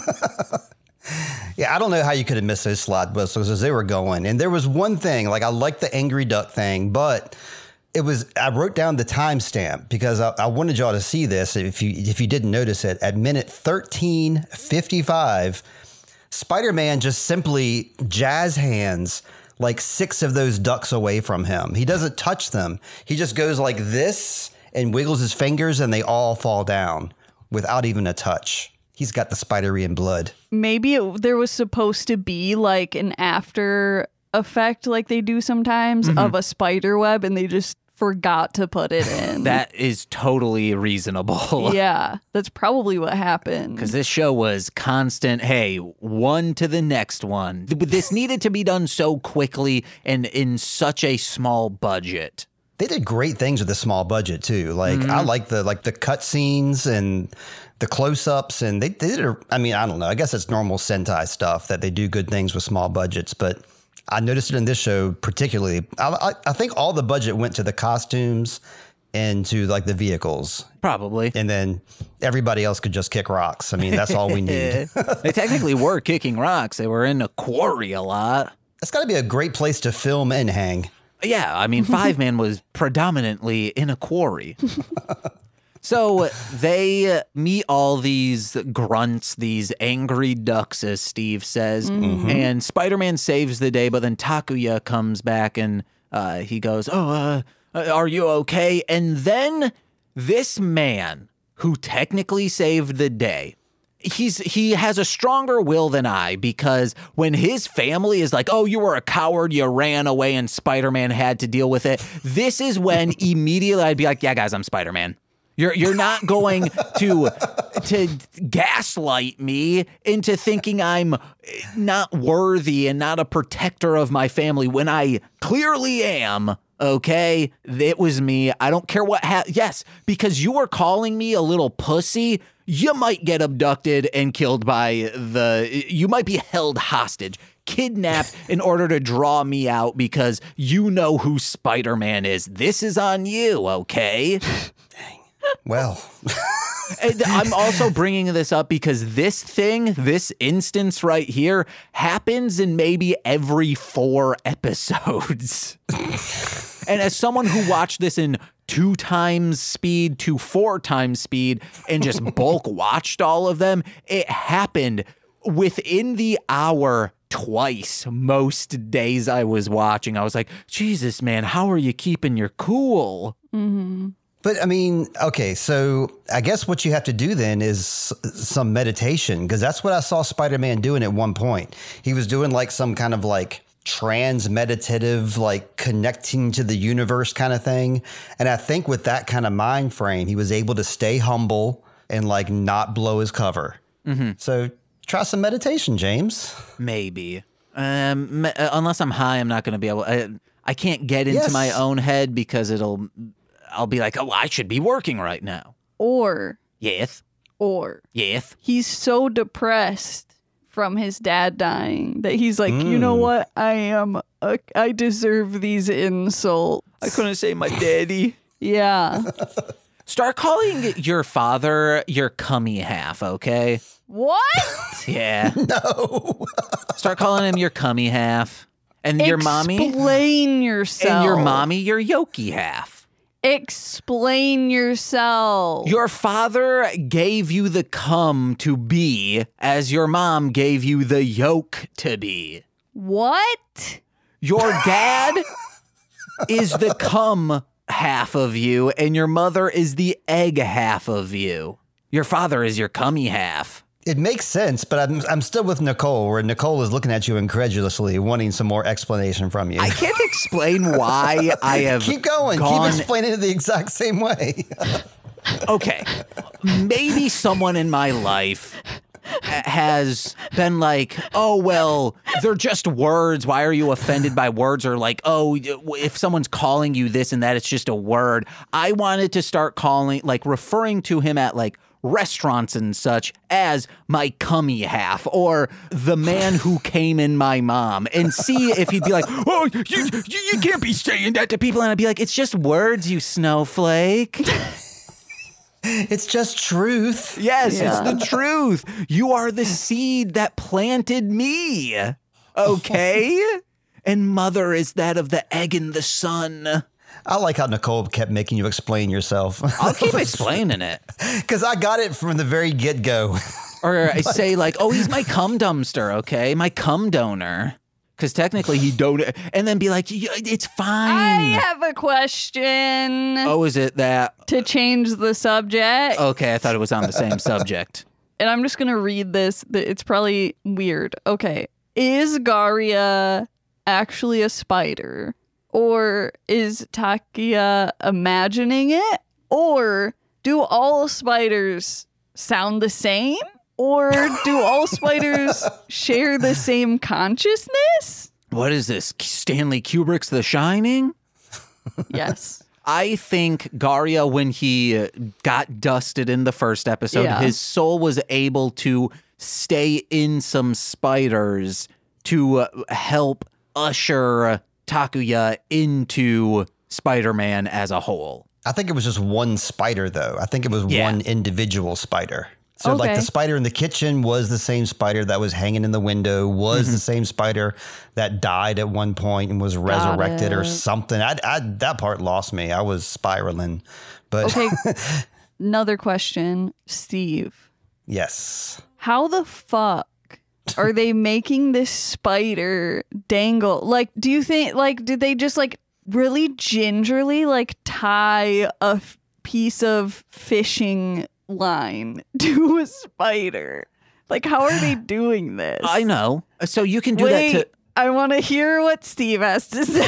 Yeah, I don't know how you could have missed those slide whistles as they were going. And there was one thing, like I liked the angry duck thing, but it was, I wrote down the timestamp because I, I wanted y'all to see this. If you if you didn't notice it, at minute thirteen fifty-five, Spider-Man just simply jazz hands like six of those ducks away from him. He doesn't touch them. He just goes like this and wiggles his fingers and they all fall down without even a touch. He's got the Spiderian blood. Maybe it, there was supposed to be like an after effect like they do sometimes mm-hmm. of a spider web and they just forgot to put it in. That is totally reasonable. Yeah, that's probably what happened. Because this show was constant, hey, one to the next one. This needed to be done so quickly and in such a small budget. They did great things with a small budget too. Like mm-hmm. I like the like the cut scenes and the close-ups, and they, they did. A, I mean, I don't know. I guess it's normal Sentai stuff that they do good things with small budgets, but I noticed it in this show particularly. I, I, I think all the budget went to the costumes and to like the vehicles, probably, and then everybody else could just kick rocks. I mean, that's all we need. They technically were kicking rocks. They were in a quarry a lot. That's got to be a great place to film and hang. Yeah, I mean, Five Man was predominantly in a quarry. So they meet all these grunts, these angry ducks, as Steve says, mm-hmm. and Spider-Man saves the day, but then Takuya comes back and uh, he goes, oh, uh, are you okay? And then this man who technically saved the day, He's he has a stronger will than I, because when his family is like, oh, you were a coward, you ran away, and Spider-Man had to deal with it. This is when immediately I'd be like, yeah, guys, I'm Spider-Man. You're you're not going to to gaslight me into thinking I'm not worthy and not a protector of my family when I clearly am. Okay, it was me. I don't care what ha- yes, because you were calling me a little pussy. You might get abducted and killed by the, you might be held hostage, kidnapped in order to draw me out because you know who Spider-Man is. This is on you, okay? Dang. Well. And I'm also bringing this up because this thing, this instance right here, happens in maybe every four episodes. And as someone who watched this in two times speed to four times speed and just bulk watched all of them, it happened within the hour twice most days I was watching. I was like, Jesus, man, how are you keeping your cool? Mm-hmm. But I mean, okay, so I guess what you have to do then is some meditation, because that's what I saw Spider-Man doing at one point. He was doing like some kind of like trans meditative, like connecting to the universe kind of thing. And I think with that kind of mind frame, he was able to stay humble and like not blow his cover. Mm-hmm. So try some meditation, James. Maybe. Um, me- unless I'm high, I'm not going to be able. I, I can't get into Yes. my own head because it'll. I'll be like, oh, I should be working right now. Or, Yes. or Yes. he's so depressed from his dad dying that he's like, you Mm. know what? I am, a, I deserve these insults. I couldn't say my daddy. Yeah. Start calling your father your cummy half, okay? What? Yeah. No. Start calling him your cummy half. And your mommy. Explain yourself. And your mommy, your yolky half. Explain yourself. Your father gave you the cum to be as your mom gave you the yolk to be. What? Your dad is the cum half of you, and your mother is the egg half of you. Your father is your cummy half. It makes sense, but I'm I'm still with Nicole, where Nicole is looking at you incredulously, wanting some more explanation from you. I can't explain why I have Keep going. gone- Keep explaining it the exact same way. Okay, maybe someone in my life has been like, oh, well, they're just words. Why are you offended by words? Or like, oh, if someone's calling you this and that, it's just a word. I wanted to start calling, like referring to him at like restaurants and such as my cummy half or the man who came in my mom and see if he'd be like, oh, you, you, you can't be saying that to people. And I'd be like, it's just words, you snowflake. It's just truth. Yes, Yeah. it's the truth. You are the seed that planted me. Okay? And mother is that of the egg in the sun. I like how Nicole kept making you explain yourself. I'll keep explaining it. Because I got it from the very get-go. Or I say like, oh, he's my cum dumpster, okay? My cum donor. Because technically he don't. And then be like, "Y- it's I fine. have a question Oh, is it that? to change the subject. Okay, I thought it was on the same subject. And I'm just going to read this. Th- It's probably weird. Okay. Is Garia actually a spider? Or is Takia imagining it? Or do all spiders sound the same? Or do all spiders share the same consciousness? What is this? Stanley Kubrick's The Shining? Yes. I think Garia, when he got dusted in the first episode, Yeah. his soul was able to stay in some spiders to uh, help usher Takuya into Spider-Man as a whole. I think it was just one spider, though. I think it was Yeah. one individual spider. So, like, Okay. the spider in the kitchen was the same spider that was hanging in the window, was Mm-hmm. the same spider that died at one point and was resurrected or it. something. I, I, that part lost me. I was spiraling. But Okay. Another question, Steve. yes. How the fuck are they making this spider dangle? Like, do you think, like, did they just, like, really gingerly, like, tie a f- piece of fishing line to a spider? Like, how are they doing this? I know. So you can do Wait, that to... I want to hear what Steve has to say.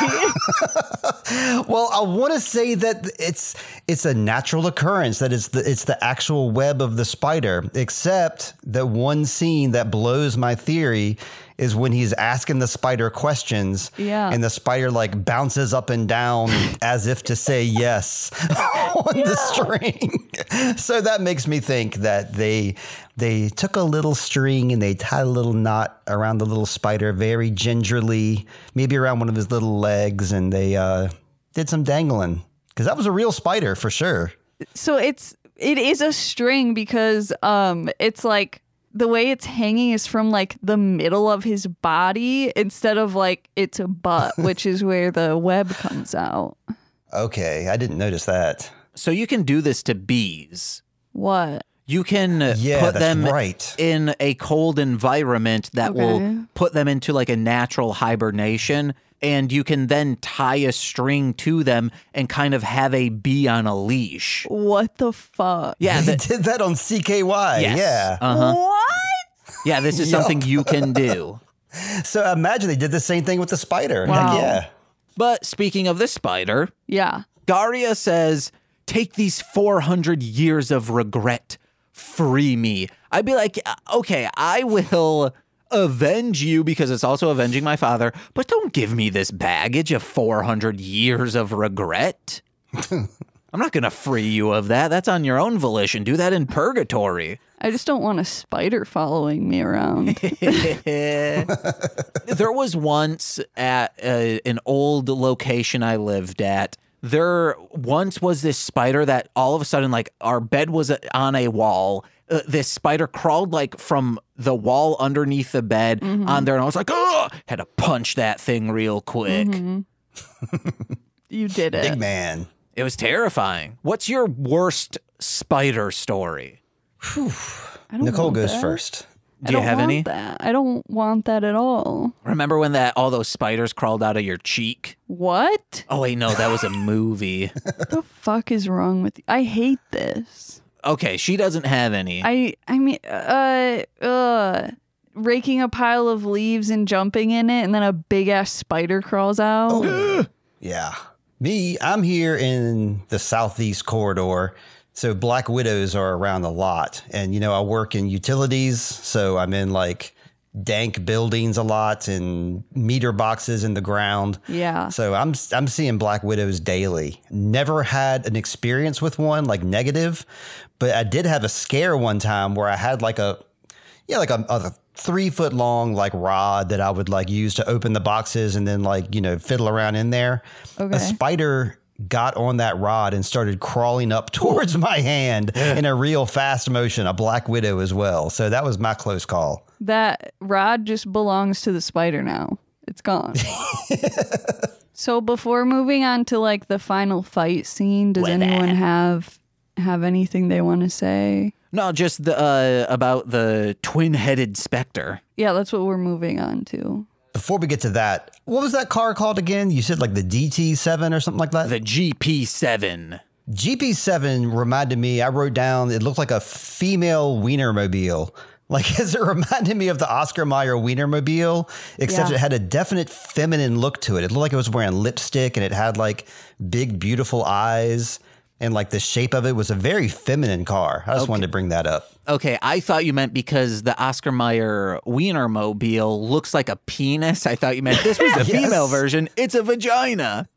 Well, I want to say that it's it's a natural occurrence, that it's the it's the actual web of the spider, except that one scene that blows my theory is when he's asking the spider questions, Yeah. and the spider like bounces up and down as if to say yes on the string. So that makes me think that they they took a little string and they tied a little knot around the little spider very gingerly, maybe around one of his little legs, and they uh, did some dangling, because that was a real spider for sure. So it's it is a string because um it's like the way it's hanging is from like the middle of his body instead of like its butt, which is where the web comes out. Okay, I didn't notice that. So you can do this to bees. What? You can Yeah, put that's them right. in a cold environment that Okay. will put them into like a natural hibernation. And you can then tie a string to them and kind of have a bee on a leash. What the fuck? Yeah. They the- did that on C K Y. yes. Yeah. Uh-huh. What? Yeah, this is Yup. something you can do. So imagine they did the same thing with the spider. Wow. Heck yeah. But speaking of the spider, Yeah. Garia says, take these four hundred years of regret. Free me. I'd be like, okay, I will avenge you because it's also avenging my father, but don't give me this baggage of four hundred years of regret. I'm not going to free you of that. That's on your own volition. Do that in purgatory. I just don't want a spider following me around. There was once at uh, an old location I lived at, there once was this spider that all of a sudden, like, our bed was on a wall. Uh, this spider crawled like from the wall underneath the bed on there, and I was like, oh, had to punch that thing real quick. You did it. Big man. It was terrifying. What's your worst spider story? I don't Nicole want goes that. first. I Do you don't have want any? That. I don't want that at all. Remember when that all those spiders crawled out of your cheek? What? Oh wait, no, that was a movie. What the fuck is wrong with you? I hate this. Okay, she doesn't have any. I I mean uh uh raking a pile of leaves and jumping in it and then a big ass spider crawls out. Yeah. Me, I'm here in the southeast corridor. So Black Widows are around a lot. And, you know, I work in utilities. So I'm in like dank buildings a lot and meter boxes in the ground. Yeah. So I'm I'm seeing Black Widows daily. Never had an experience with one like negative, but I did have a scare one time where I had like a yeah like a, a three foot long like rod that I would like use to open the boxes and then like you know fiddle around in there. Okay. A spider got on that rod and started crawling up towards my hand in a real fast motion. A Black Widow as well. So that was my close call. That rod just belongs to the spider now. It's gone. So before moving on to like the final fight scene, does anyone have have anything they want to say? No, just the, uh, about the twin-headed specter. Yeah, that's what we're moving on to. Before we get to that, what was that car called again? You said like the D T seven or something like that? The G P seven. G P seven reminded me, I wrote down, it looked like a female Wienermobile. Like, it reminded me of the Oscar Mayer Wienermobile, except Yeah. it had a definite feminine look to it. It looked like it was wearing lipstick and it had like big, beautiful eyes. And like the shape of it was a very feminine car. I just Okay. wanted to bring that up. Okay, I thought you meant because the Oscar Mayer Wienermobile looks like a penis. I thought you meant this was the Yes. female version. It's a vagina.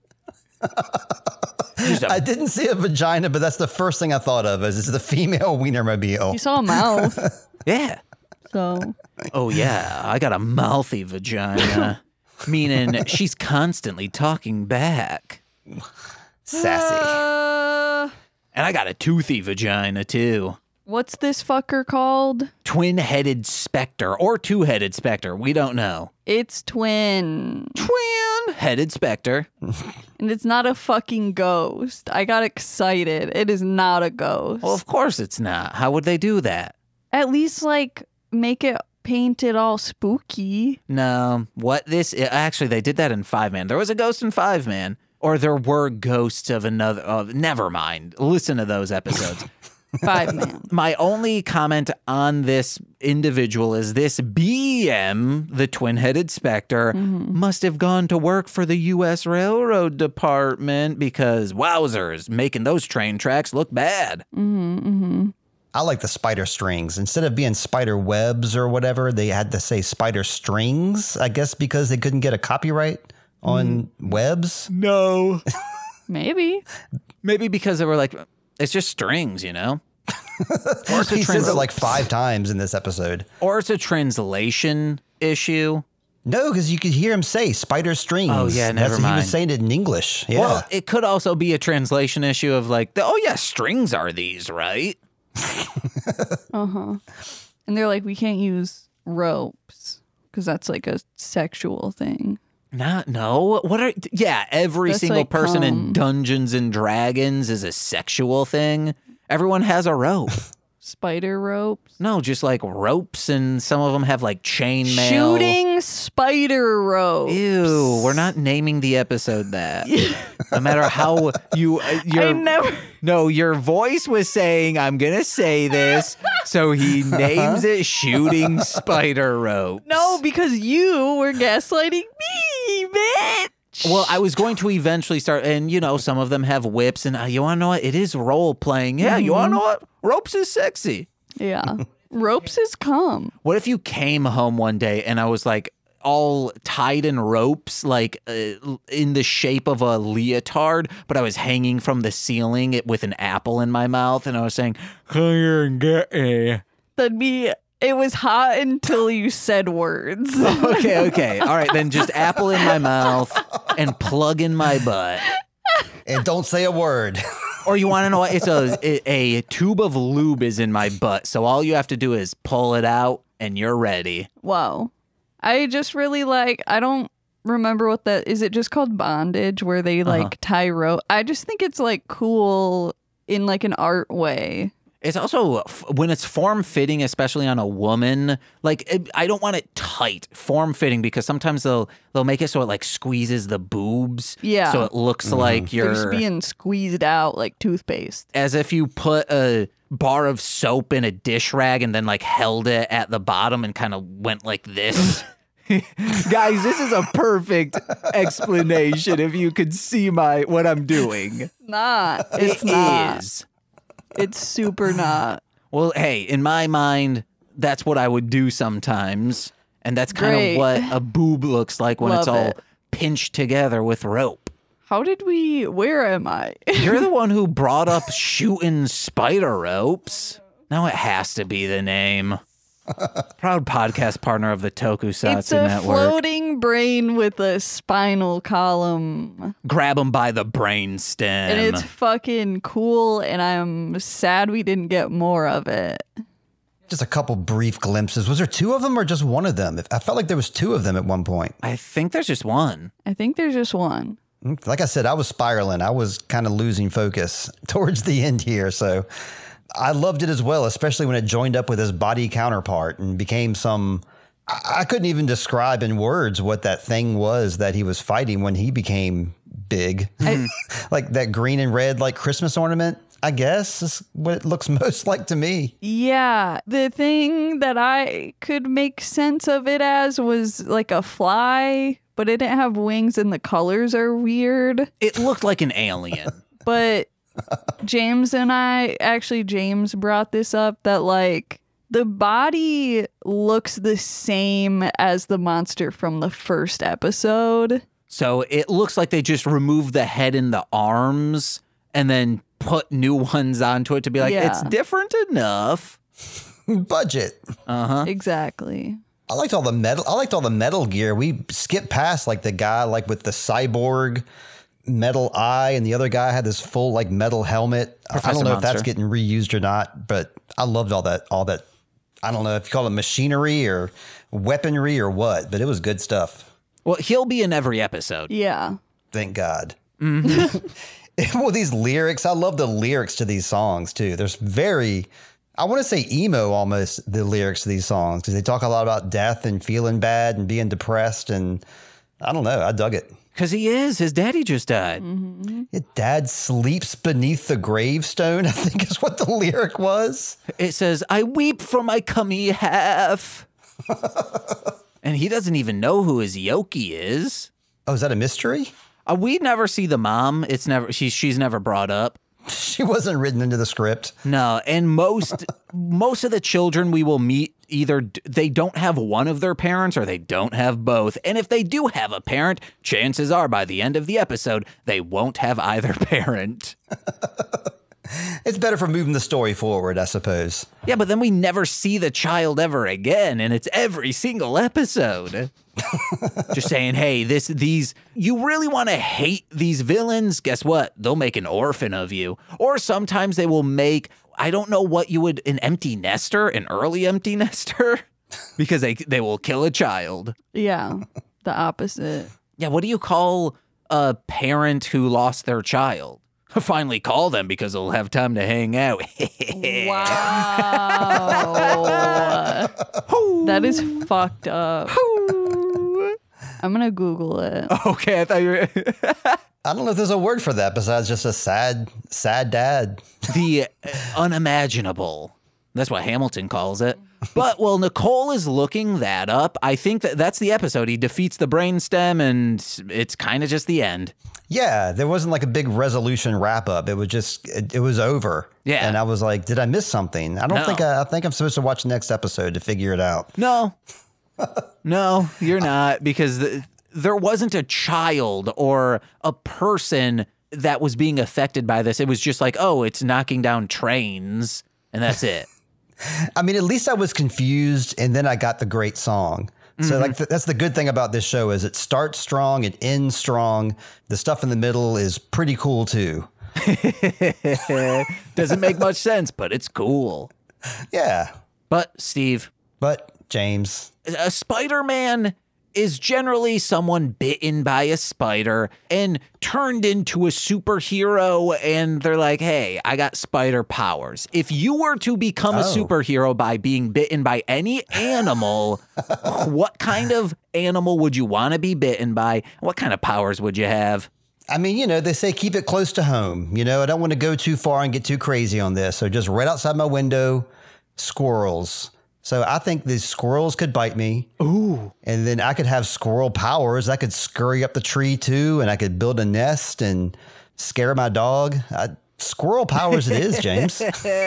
Just a- I didn't see a vagina, but that's the first thing I thought of is it's the female Wienermobile. You saw a mouth, yeah. so Oh, yeah. I got a mouthy vagina. Meaning she's constantly talking back. Sassy. Uh, And I got a toothy vagina, too. what's this fucker called? Twin-headed specter or two-headed specter. We don't know. It's twin. Twin-headed specter. And it's not a fucking ghost. I got excited. It is not a ghost. Well, of course it's not. How would they do that? At least like make it paint it all spooky. No. What this... Actually, they did that in Five Man. There was a ghost in Five Man. Or there were ghosts of another... Oh, never mind. Listen to those episodes. Five man. My only comment on this individual is this B M, the twin-headed specter, must have gone to work for the U S Railroad Department because wowzers, making those train tracks look bad. I like the spider strings. Instead of being spider webs or whatever, they had to say spider strings, I guess because they couldn't get a copyright on webs. No. Maybe. Maybe because they were like, it's just strings, you know? Or it's, a He says trans- it like five times in this episode. or it's a translation issue. No, because you could hear him say spider strings. Oh, yeah, never That's, He mind. was saying it in English. Yeah. Well, it could also be a translation issue of like, oh yeah, strings are these, right? Uh-huh. And they're like, we can't use ropes because that's like a sexual thing. Not, no. What are, yeah, every That's single like, person in um, Dungeons and Dragons is a sexual thing. Everyone has a rope. Spider ropes. No, just like ropes, and some of them have like chainmail. Shooting spider ropes. Ew, we're not naming the episode that. No matter how you, uh, your, I never. no, your voice was saying, I'm going to say this. So he names it Shooting Spider Ropes. No, because you were gaslighting me, bitch. Well, I was going to eventually start, and you know, some of them have whips, and uh, you want to know what? It is role playing. Yeah, you want to know what? Ropes is sexy. Yeah. Ropes is cum. What if you came home one day and I was like all tied in ropes, like uh, in the shape of a leotard, but I was hanging from the ceiling with an apple in my mouth, and I was saying, "Come here and get me." That'd be. It was hot until you said words. Okay, okay. All right, then just apple in my mouth and plug in my butt. And don't say a word. Or you want to know what? It's a, a a tube of lube is in my butt, so all you have to do is pull it out and you're ready. Wow. I just really like, I don't remember what that, is it just called bondage where they like Uh-huh. tie rope? I just think it's like cool in like an art way. It's also, f- when it's form-fitting, especially on a woman, like, it, I don't want it tight, form-fitting, because sometimes they'll they'll make it so it, like, squeezes the boobs. Yeah. So it looks like They're just you're, being squeezed out like toothpaste. as if you put a bar of soap in a dish rag and then, like, held it at the bottom and kind of went like this. Guys, this is a perfect explanation if you could see my what I'm doing. Not. It's It not. is. It's super not. Well, hey, in my mind, that's what I would do sometimes. And that's kind Great. of what a boob looks like when it's Love all it. pinched together with rope. How did we, where am I? You're the one who brought up shooting spider ropes. Now it has to be the name. Proud podcast partner of the Tokusatsu It's a Network. floating brain with a spinal column. Grab him by the brain stem. And it's fucking cool, and I'm sad we didn't get more of it. Just a couple brief glimpses. Was there two of them or just one of them? I felt like there was two of them at one point. I think there's just one. I think there's just one. Like I said, I was spiraling. I was kind of losing focus towards the end here. So I loved it as well, especially when it joined up with his body counterpart and became some, I I couldn't even describe in words what that thing was that he was fighting when he became big. Like that green and red, like Christmas ornament, I guess is what it looks most like to me. Yeah, the thing that I could make sense of it as was like a fly, but it didn't have wings and the colors are weird. It looked like an alien. But James and I, actually James brought this up, that like the body looks the same as the monster from the first episode. So it looks like they just removed the head and the arms and then put new ones onto it to be like, Yeah. it's different enough. Budget. Uh-huh. Exactly. I liked all the metal. I liked all the metal gear. We skipped past like the guy like with the cyborg metal eye, and the other guy had this full like metal helmet. I Professor don't know if that's Monster. getting reused or not, but I loved all that. All that. I don't know if you call it machinery or weaponry or what, but it was good stuff. Well, he'll be in every episode. Yeah. Thank God. Mm-hmm. Well, these lyrics, I love the lyrics to these songs too. There's very, I want to say emo almost, the lyrics to these songs, because they talk a lot about death and feeling bad and being depressed. And I don't know, I dug it. Because he is. His daddy just died. Mm-hmm. Your dad sleeps beneath the gravestone, I think is what the lyric was. It says, I weep for my cummy half. And he doesn't even know who his Yoki is. Oh, is that a mystery? Uh, we never see the mom. It's never she's she's never brought up. She wasn't written into the script. No, and most most of the children we will meet either d- they don't have one of their parents or they don't have both. And if they do have a parent, chances are by the end of the episode they won't have either parent. It's better for moving the story forward, I suppose. Yeah, but then we never see the child ever again, and it's every single episode. Just saying, hey, this these you really want to hate these villains? Guess what? They'll make an orphan of you. Or sometimes they will make I don't know what you would, an empty nester, an early empty nester, because they they will kill a child. Yeah, the opposite. Yeah, what do you call a parent who lost their child? Finally call them because they'll have time to hang out. Wow. That is fucked up. I'm going to Google it. Okay, I thought you were... I don't know if there's a word for that besides just a sad, sad dad. The unimaginable. That's what Hamilton calls it. But, well, Nicole is looking that up. I think that that's the episode. He defeats the brainstem, and it's kind of just the end. Yeah, there wasn't like a big resolution wrap up. It was just, it, it was over. Yeah. And I was like, did I miss something? I don't No. think I, I think I'm supposed to watch the next episode to figure it out. No. No, you're not, because the, there wasn't a child or a person that was being affected by this. It was just like, oh, it's knocking down trains, and that's it. I mean, at least I was confused, and then I got the great song. So, Mm-hmm. like, th- that's the good thing about this show is it starts strong, it ends strong. The stuff in the middle is pretty cool too. Doesn't make much sense, but it's cool. Yeah, But, Steve, but James, a Spider-Man is generally someone bitten by a spider and turned into a superhero, and they're like, hey, I got spider powers. If you were to become a Oh. superhero by being bitten by any animal, what kind of animal would you want to be bitten by? What kind of powers would you have? I mean, you know, they say keep it close to home. You know, I don't want to go too far and get too crazy on this. So just right outside my window, squirrels. So I think these squirrels could bite me. Ooh. And then I could have squirrel powers. I could scurry up the tree too, and I could build a nest and scare my dog. I, squirrel powers it is, James.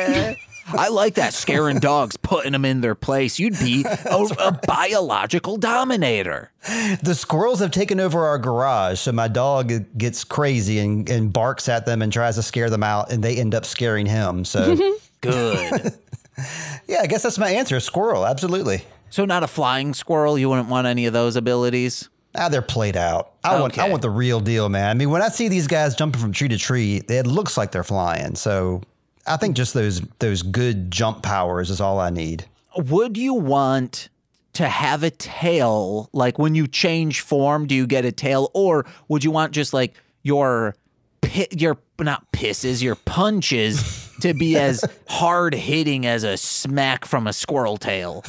I like that, scaring dogs, putting them in their place. You'd be a, a biological dominator. The squirrels have taken over our garage, so my dog gets crazy and, and barks at them and tries to scare them out, and they end up scaring him. So, Good. yeah, I guess that's my answer. Squirrel, absolutely. So not a flying squirrel? You wouldn't want any of those abilities? Ah, they're played out. I want, I Okay. want the real deal, man. I mean, when I see these guys jumping from tree to tree, it looks like they're flying. So, I think just those those good jump powers is all I need. Would you want to have a tail? Like when you change form, do you get a tail? Or would you want just like your pi- your not pisses, your punches to be as hard hitting as a smack from a squirrel tail?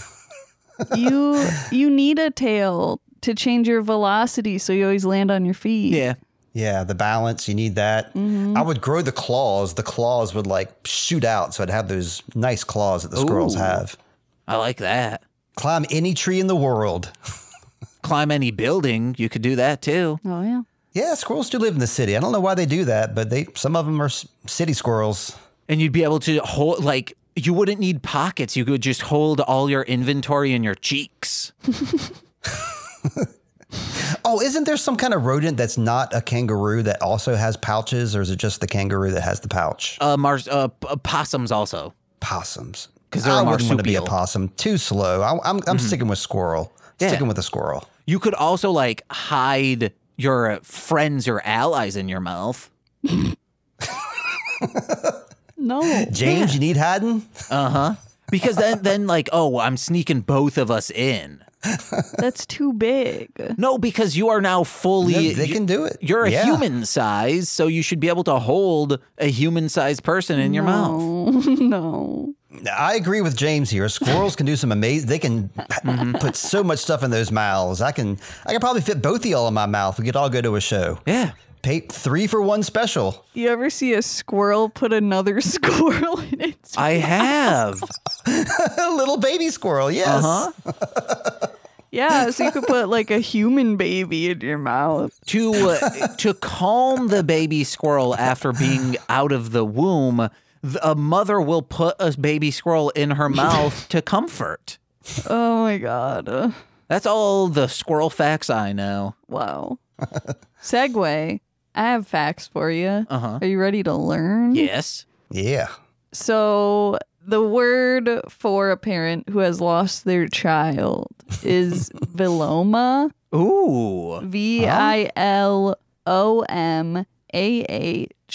You you need a tail to change your velocity so you always land on your feet. Yeah. Yeah, the balance, you need that. I would grow the claws. The claws would like shoot out, so I'd have those nice claws that the squirrels Ooh. have. I like that. Climb any tree in the world. Climb any building, you could do that too. Oh yeah. Yeah, squirrels do live in the city. I don't know why they do that, but they some of them are s- city squirrels. And you'd be able to hold, like, you wouldn't need pockets. You could just hold all your inventory in your cheeks. Oh, isn't there some kind of rodent that's not a kangaroo that also has pouches, or is it just the kangaroo that has the pouch? Uh, mars- uh, p- possums also. Possums. 'Cause they're I a wouldn't want to be a marsupial. possum. Too slow. I, I'm I'm sticking with squirrel. Yeah. Sticking with the squirrel. You could also, like, hide your friends or allies in your mouth. No. James, you need hiding? Uh-huh. Because then, then like, oh, I'm sneaking both of us in. That's too big. No, because you are now fully... Yeah, they can do it. You're a Yeah. human size, so you should be able to hold a human-sized person in your mouth. No. No. I agree with James here. Squirrels can do some amazing. They can put so much stuff in those mouths. I can. I can probably fit both of y'all in my mouth. We could all go to a show. Yeah. Pay three for one special. You ever see a squirrel put another squirrel in its I have. A little baby squirrel. Yes. Uh-huh. Yeah, so you could put like a human baby in your mouth. To uh, to calm the baby squirrel after being out of the womb, th- a mother will put a baby squirrel in her mouth to comfort. Oh my god. Uh, That's all the squirrel facts I know. wow. Segway. I have facts for you. Uh-huh. Are you ready to learn? Yes. Yeah. So the word for a parent who has lost their child is viloma. Ooh. V I L O M A H.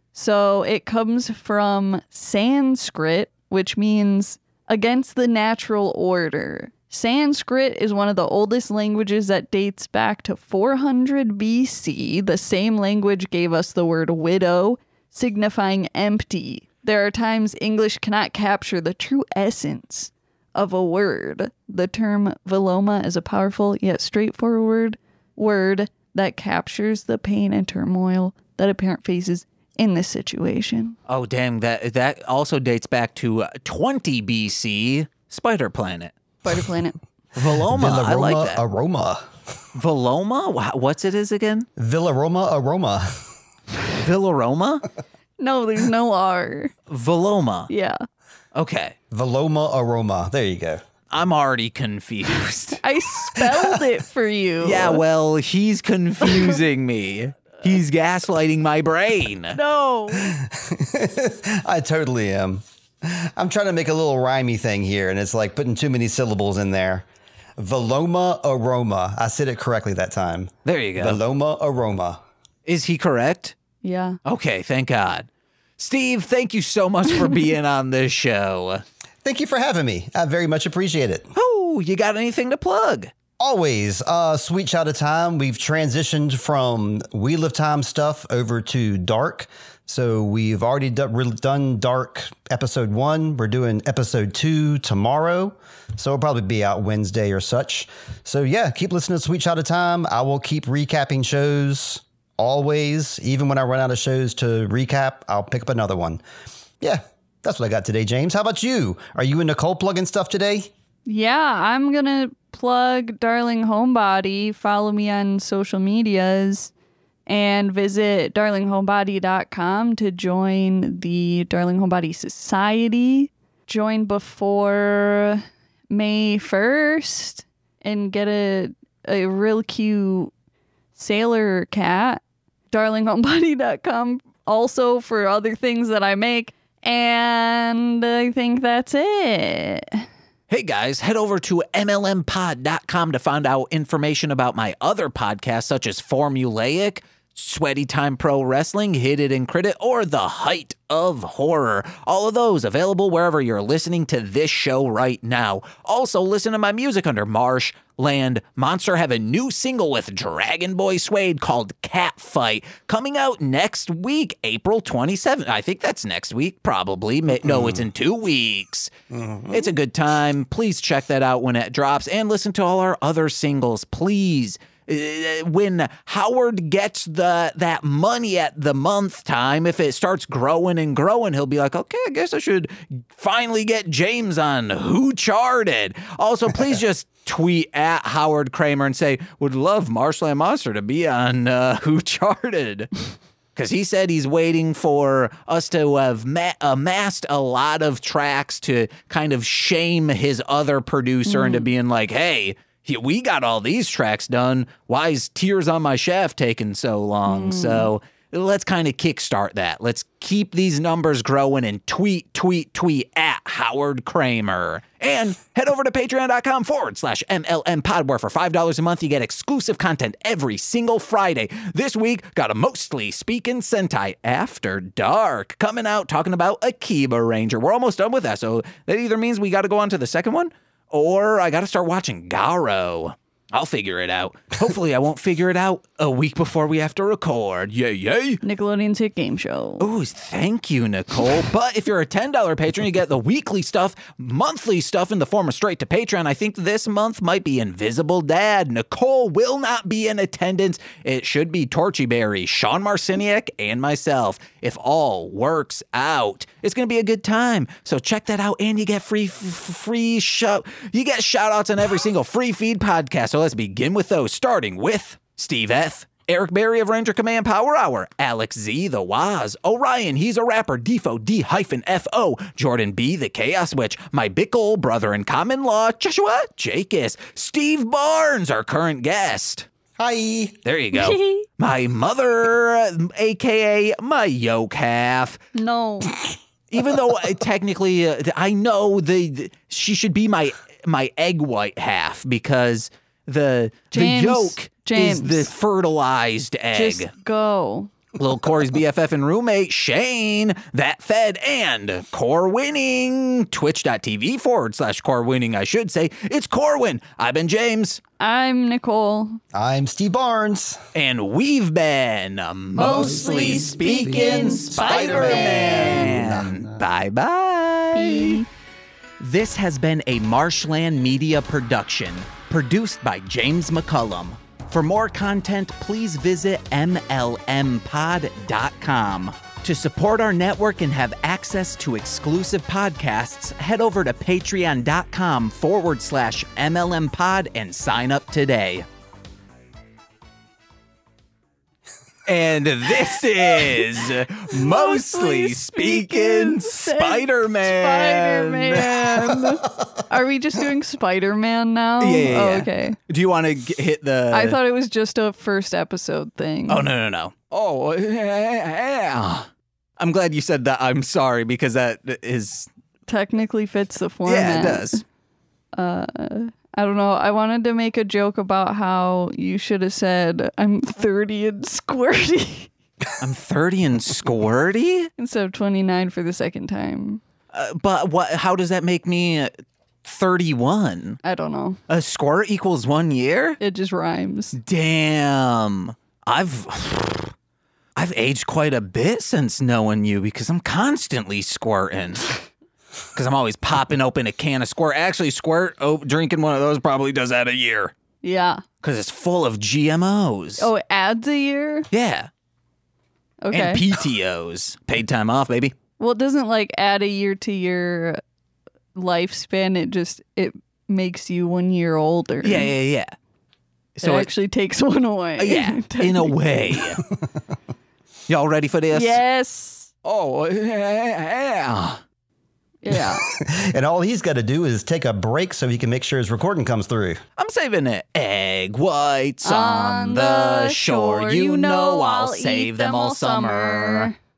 So it comes from Sanskrit, which means against the natural order. Sanskrit is one of the oldest languages that dates back to four hundred B C. The same language gave us the word widow, signifying empty. There are times English cannot capture the true essence of a word. The term Viloma is a powerful yet straightforward word that captures the pain and turmoil that a parent faces in this situation. Oh, dang. That that also dates back to uh, twenty B C, Spider Planet. Spider Planet. Villaroma, I like that. Aroma. Villaroma? Wha- What's it is again? Villaroma Aroma. Villaroma? No, there's no R. Viloma. Yeah. Okay. Viloma Aroma. There you go. I'm already confused. I spelled it for you. Yeah, well, he's confusing me. He's gaslighting my brain. No. I totally am. I'm trying to make a little rhymey thing here, and it's like putting too many syllables in there. Viloma Aroma. I said it correctly that time. There you go. Viloma Aroma. Is he correct? Yeah. Okay, thank God. Steve, thank you so much for being on this show. Thank you for having me. I very much appreciate it. Oh, you got anything to plug? Always. Uh, Sweet Child of Time. We've transitioned from Wheel of Time stuff over to Dark. So we've already do- re- done Dark episode one. We're doing episode two tomorrow. So it'll probably be out Wednesday or such. So yeah, keep listening to Sweet Child of Time. I will keep recapping shows always. Even when I run out of shows to recap, I'll pick up another one. Yeah, that's what I got today, James. How about you? Are you and Nicole plugging stuff today? Yeah, I'm going to plug Darling Homebody. Follow me on social medias and visit darling homebody dot com to join the Darling Homebody Society. Join before May first and get a, a real cute sailor cat. darling homebody dot com also for other things that I make. And I think that's it. Hey guys, head over to M L M pod dot com to find out information about my other podcasts such as Formulaic, Sweaty Time Pro Wrestling, Hit It and Crit It, or The Height of Horror. All of those available wherever you're listening to this show right now. Also, listen to my music under Marsh Land Monster. Have a new single with Dragon Boy Suede called Catfight coming out next week, April twenty-seventh. I think that's next week, probably. No, it's in two weeks. Mm-hmm. It's a good time. Please check that out when it drops and listen to all our other singles, please. When Howard gets the that money at the month time, if it starts growing and growing, he'll be like, okay, I guess I should finally get James on Who Charted. Also, please just tweet at Howard Kramer and say, would love Marshland Monster to be on uh, Who Charted. Because he said he's waiting for us to have ma- amassed a lot of tracks to kind of shame his other producer mm. into being like, hey, we got all these tracks done. Why is Tears on My Shaft taking so long? Mm. So let's kind of kickstart that. Let's keep these numbers growing and tweet, tweet, tweet at Howard Kramer. And head over to patreon.com forward slash MLM pod, where for five dollars a month, you get exclusive content every single Friday. This week, got a Mostly Speaking Sentai After Dark coming out, talking about Akiba Ranger. We're almost done with that, so that either means we got to go on to the second one, or I got to start watching Garo. I'll figure it out. Hopefully, I won't figure it out a week before we have to record. Yay, yay. Nickelodeon's hit game show. Oh, thank you, Nicole. But if you're a ten dollars patron, you get the weekly stuff, monthly stuff in the form of straight to Patreon. I think this month might be Invisible Dad. Nicole will not be in attendance. It should be Torchy Berry, Sean Marciniak, and myself. If all works out, it's going to be a good time. So check that out, and you get free, f- free shout. You get shout outs on every single free feed podcast. So let's begin with those, starting with Steve F., Eric Berry of Ranger Command Power Hour, Alex Z, the Waz, Orion, he's a rapper, Defo, D hyphen F O, Jordan B, the Chaos Witch, my big ol' brother in common law, Joshua Jakis, Steve Barnes, our current guest. Hi. There you go. My mother, a k a my yoke half. No. Even though I, technically uh, I know the, the she should be my my egg white half, because the James, the yolk James, is the fertilized egg. Just go. Lil Corey's B F F and roommate, Shane, that fed, and Core Winning. Twitch.tv forward slash Core Winning, I should say. It's Corwin. I've been James. I'm Nicole. I'm Steve Barnes. And we've been Mostly Speaking Spider-Man. Bye-bye. This has been a Marshland Media production, produced by James McCullum. For more content, please visit M L M pod dot com. To support our network and have access to exclusive podcasts, head over to patreon.com forward slash MLMpod and sign up today. And this is Mostly Speaking Spider-Man. Spider-Man. Are we just doing Spider-Man now? Yeah, yeah, Oh, yeah. okay. Do you want to hit the... I thought it was just a first episode thing. Oh, no, no, no. Oh, yeah. I'm glad you said that. I'm sorry, because that is... Technically fits the format. Yeah, it does. Uh, I don't know. I wanted to make a joke about how you should have said, I'm thirty and squirty. I'm thirty and squirty? Instead of twenty-nine for the second time. Uh, but what? How does that make me thirty-one? I don't know. A squirt equals one year? It just rhymes. Damn. I've... I've aged quite a bit since knowing you because I'm constantly squirting. Because I'm always popping open a can of squirt. Actually, squirt, oh, drinking one of those probably does that a year. Yeah. Because it's full of G M Os. Oh, it adds a year? Yeah. Okay. And P T Os. Paid time off, baby. Well, it doesn't like add a year to your lifespan. It just, it makes you one year older. Yeah, yeah, yeah. So it actually takes one away. Uh, yeah, in a way. Y'all ready for this? Yes. Oh, yeah. Yeah. And all he's got to do is take a break so he can make sure his recording comes through. I'm saving it. Egg whites on, On the the shore. shore, You you know know I'll I'll save eat them them all all summer. summer.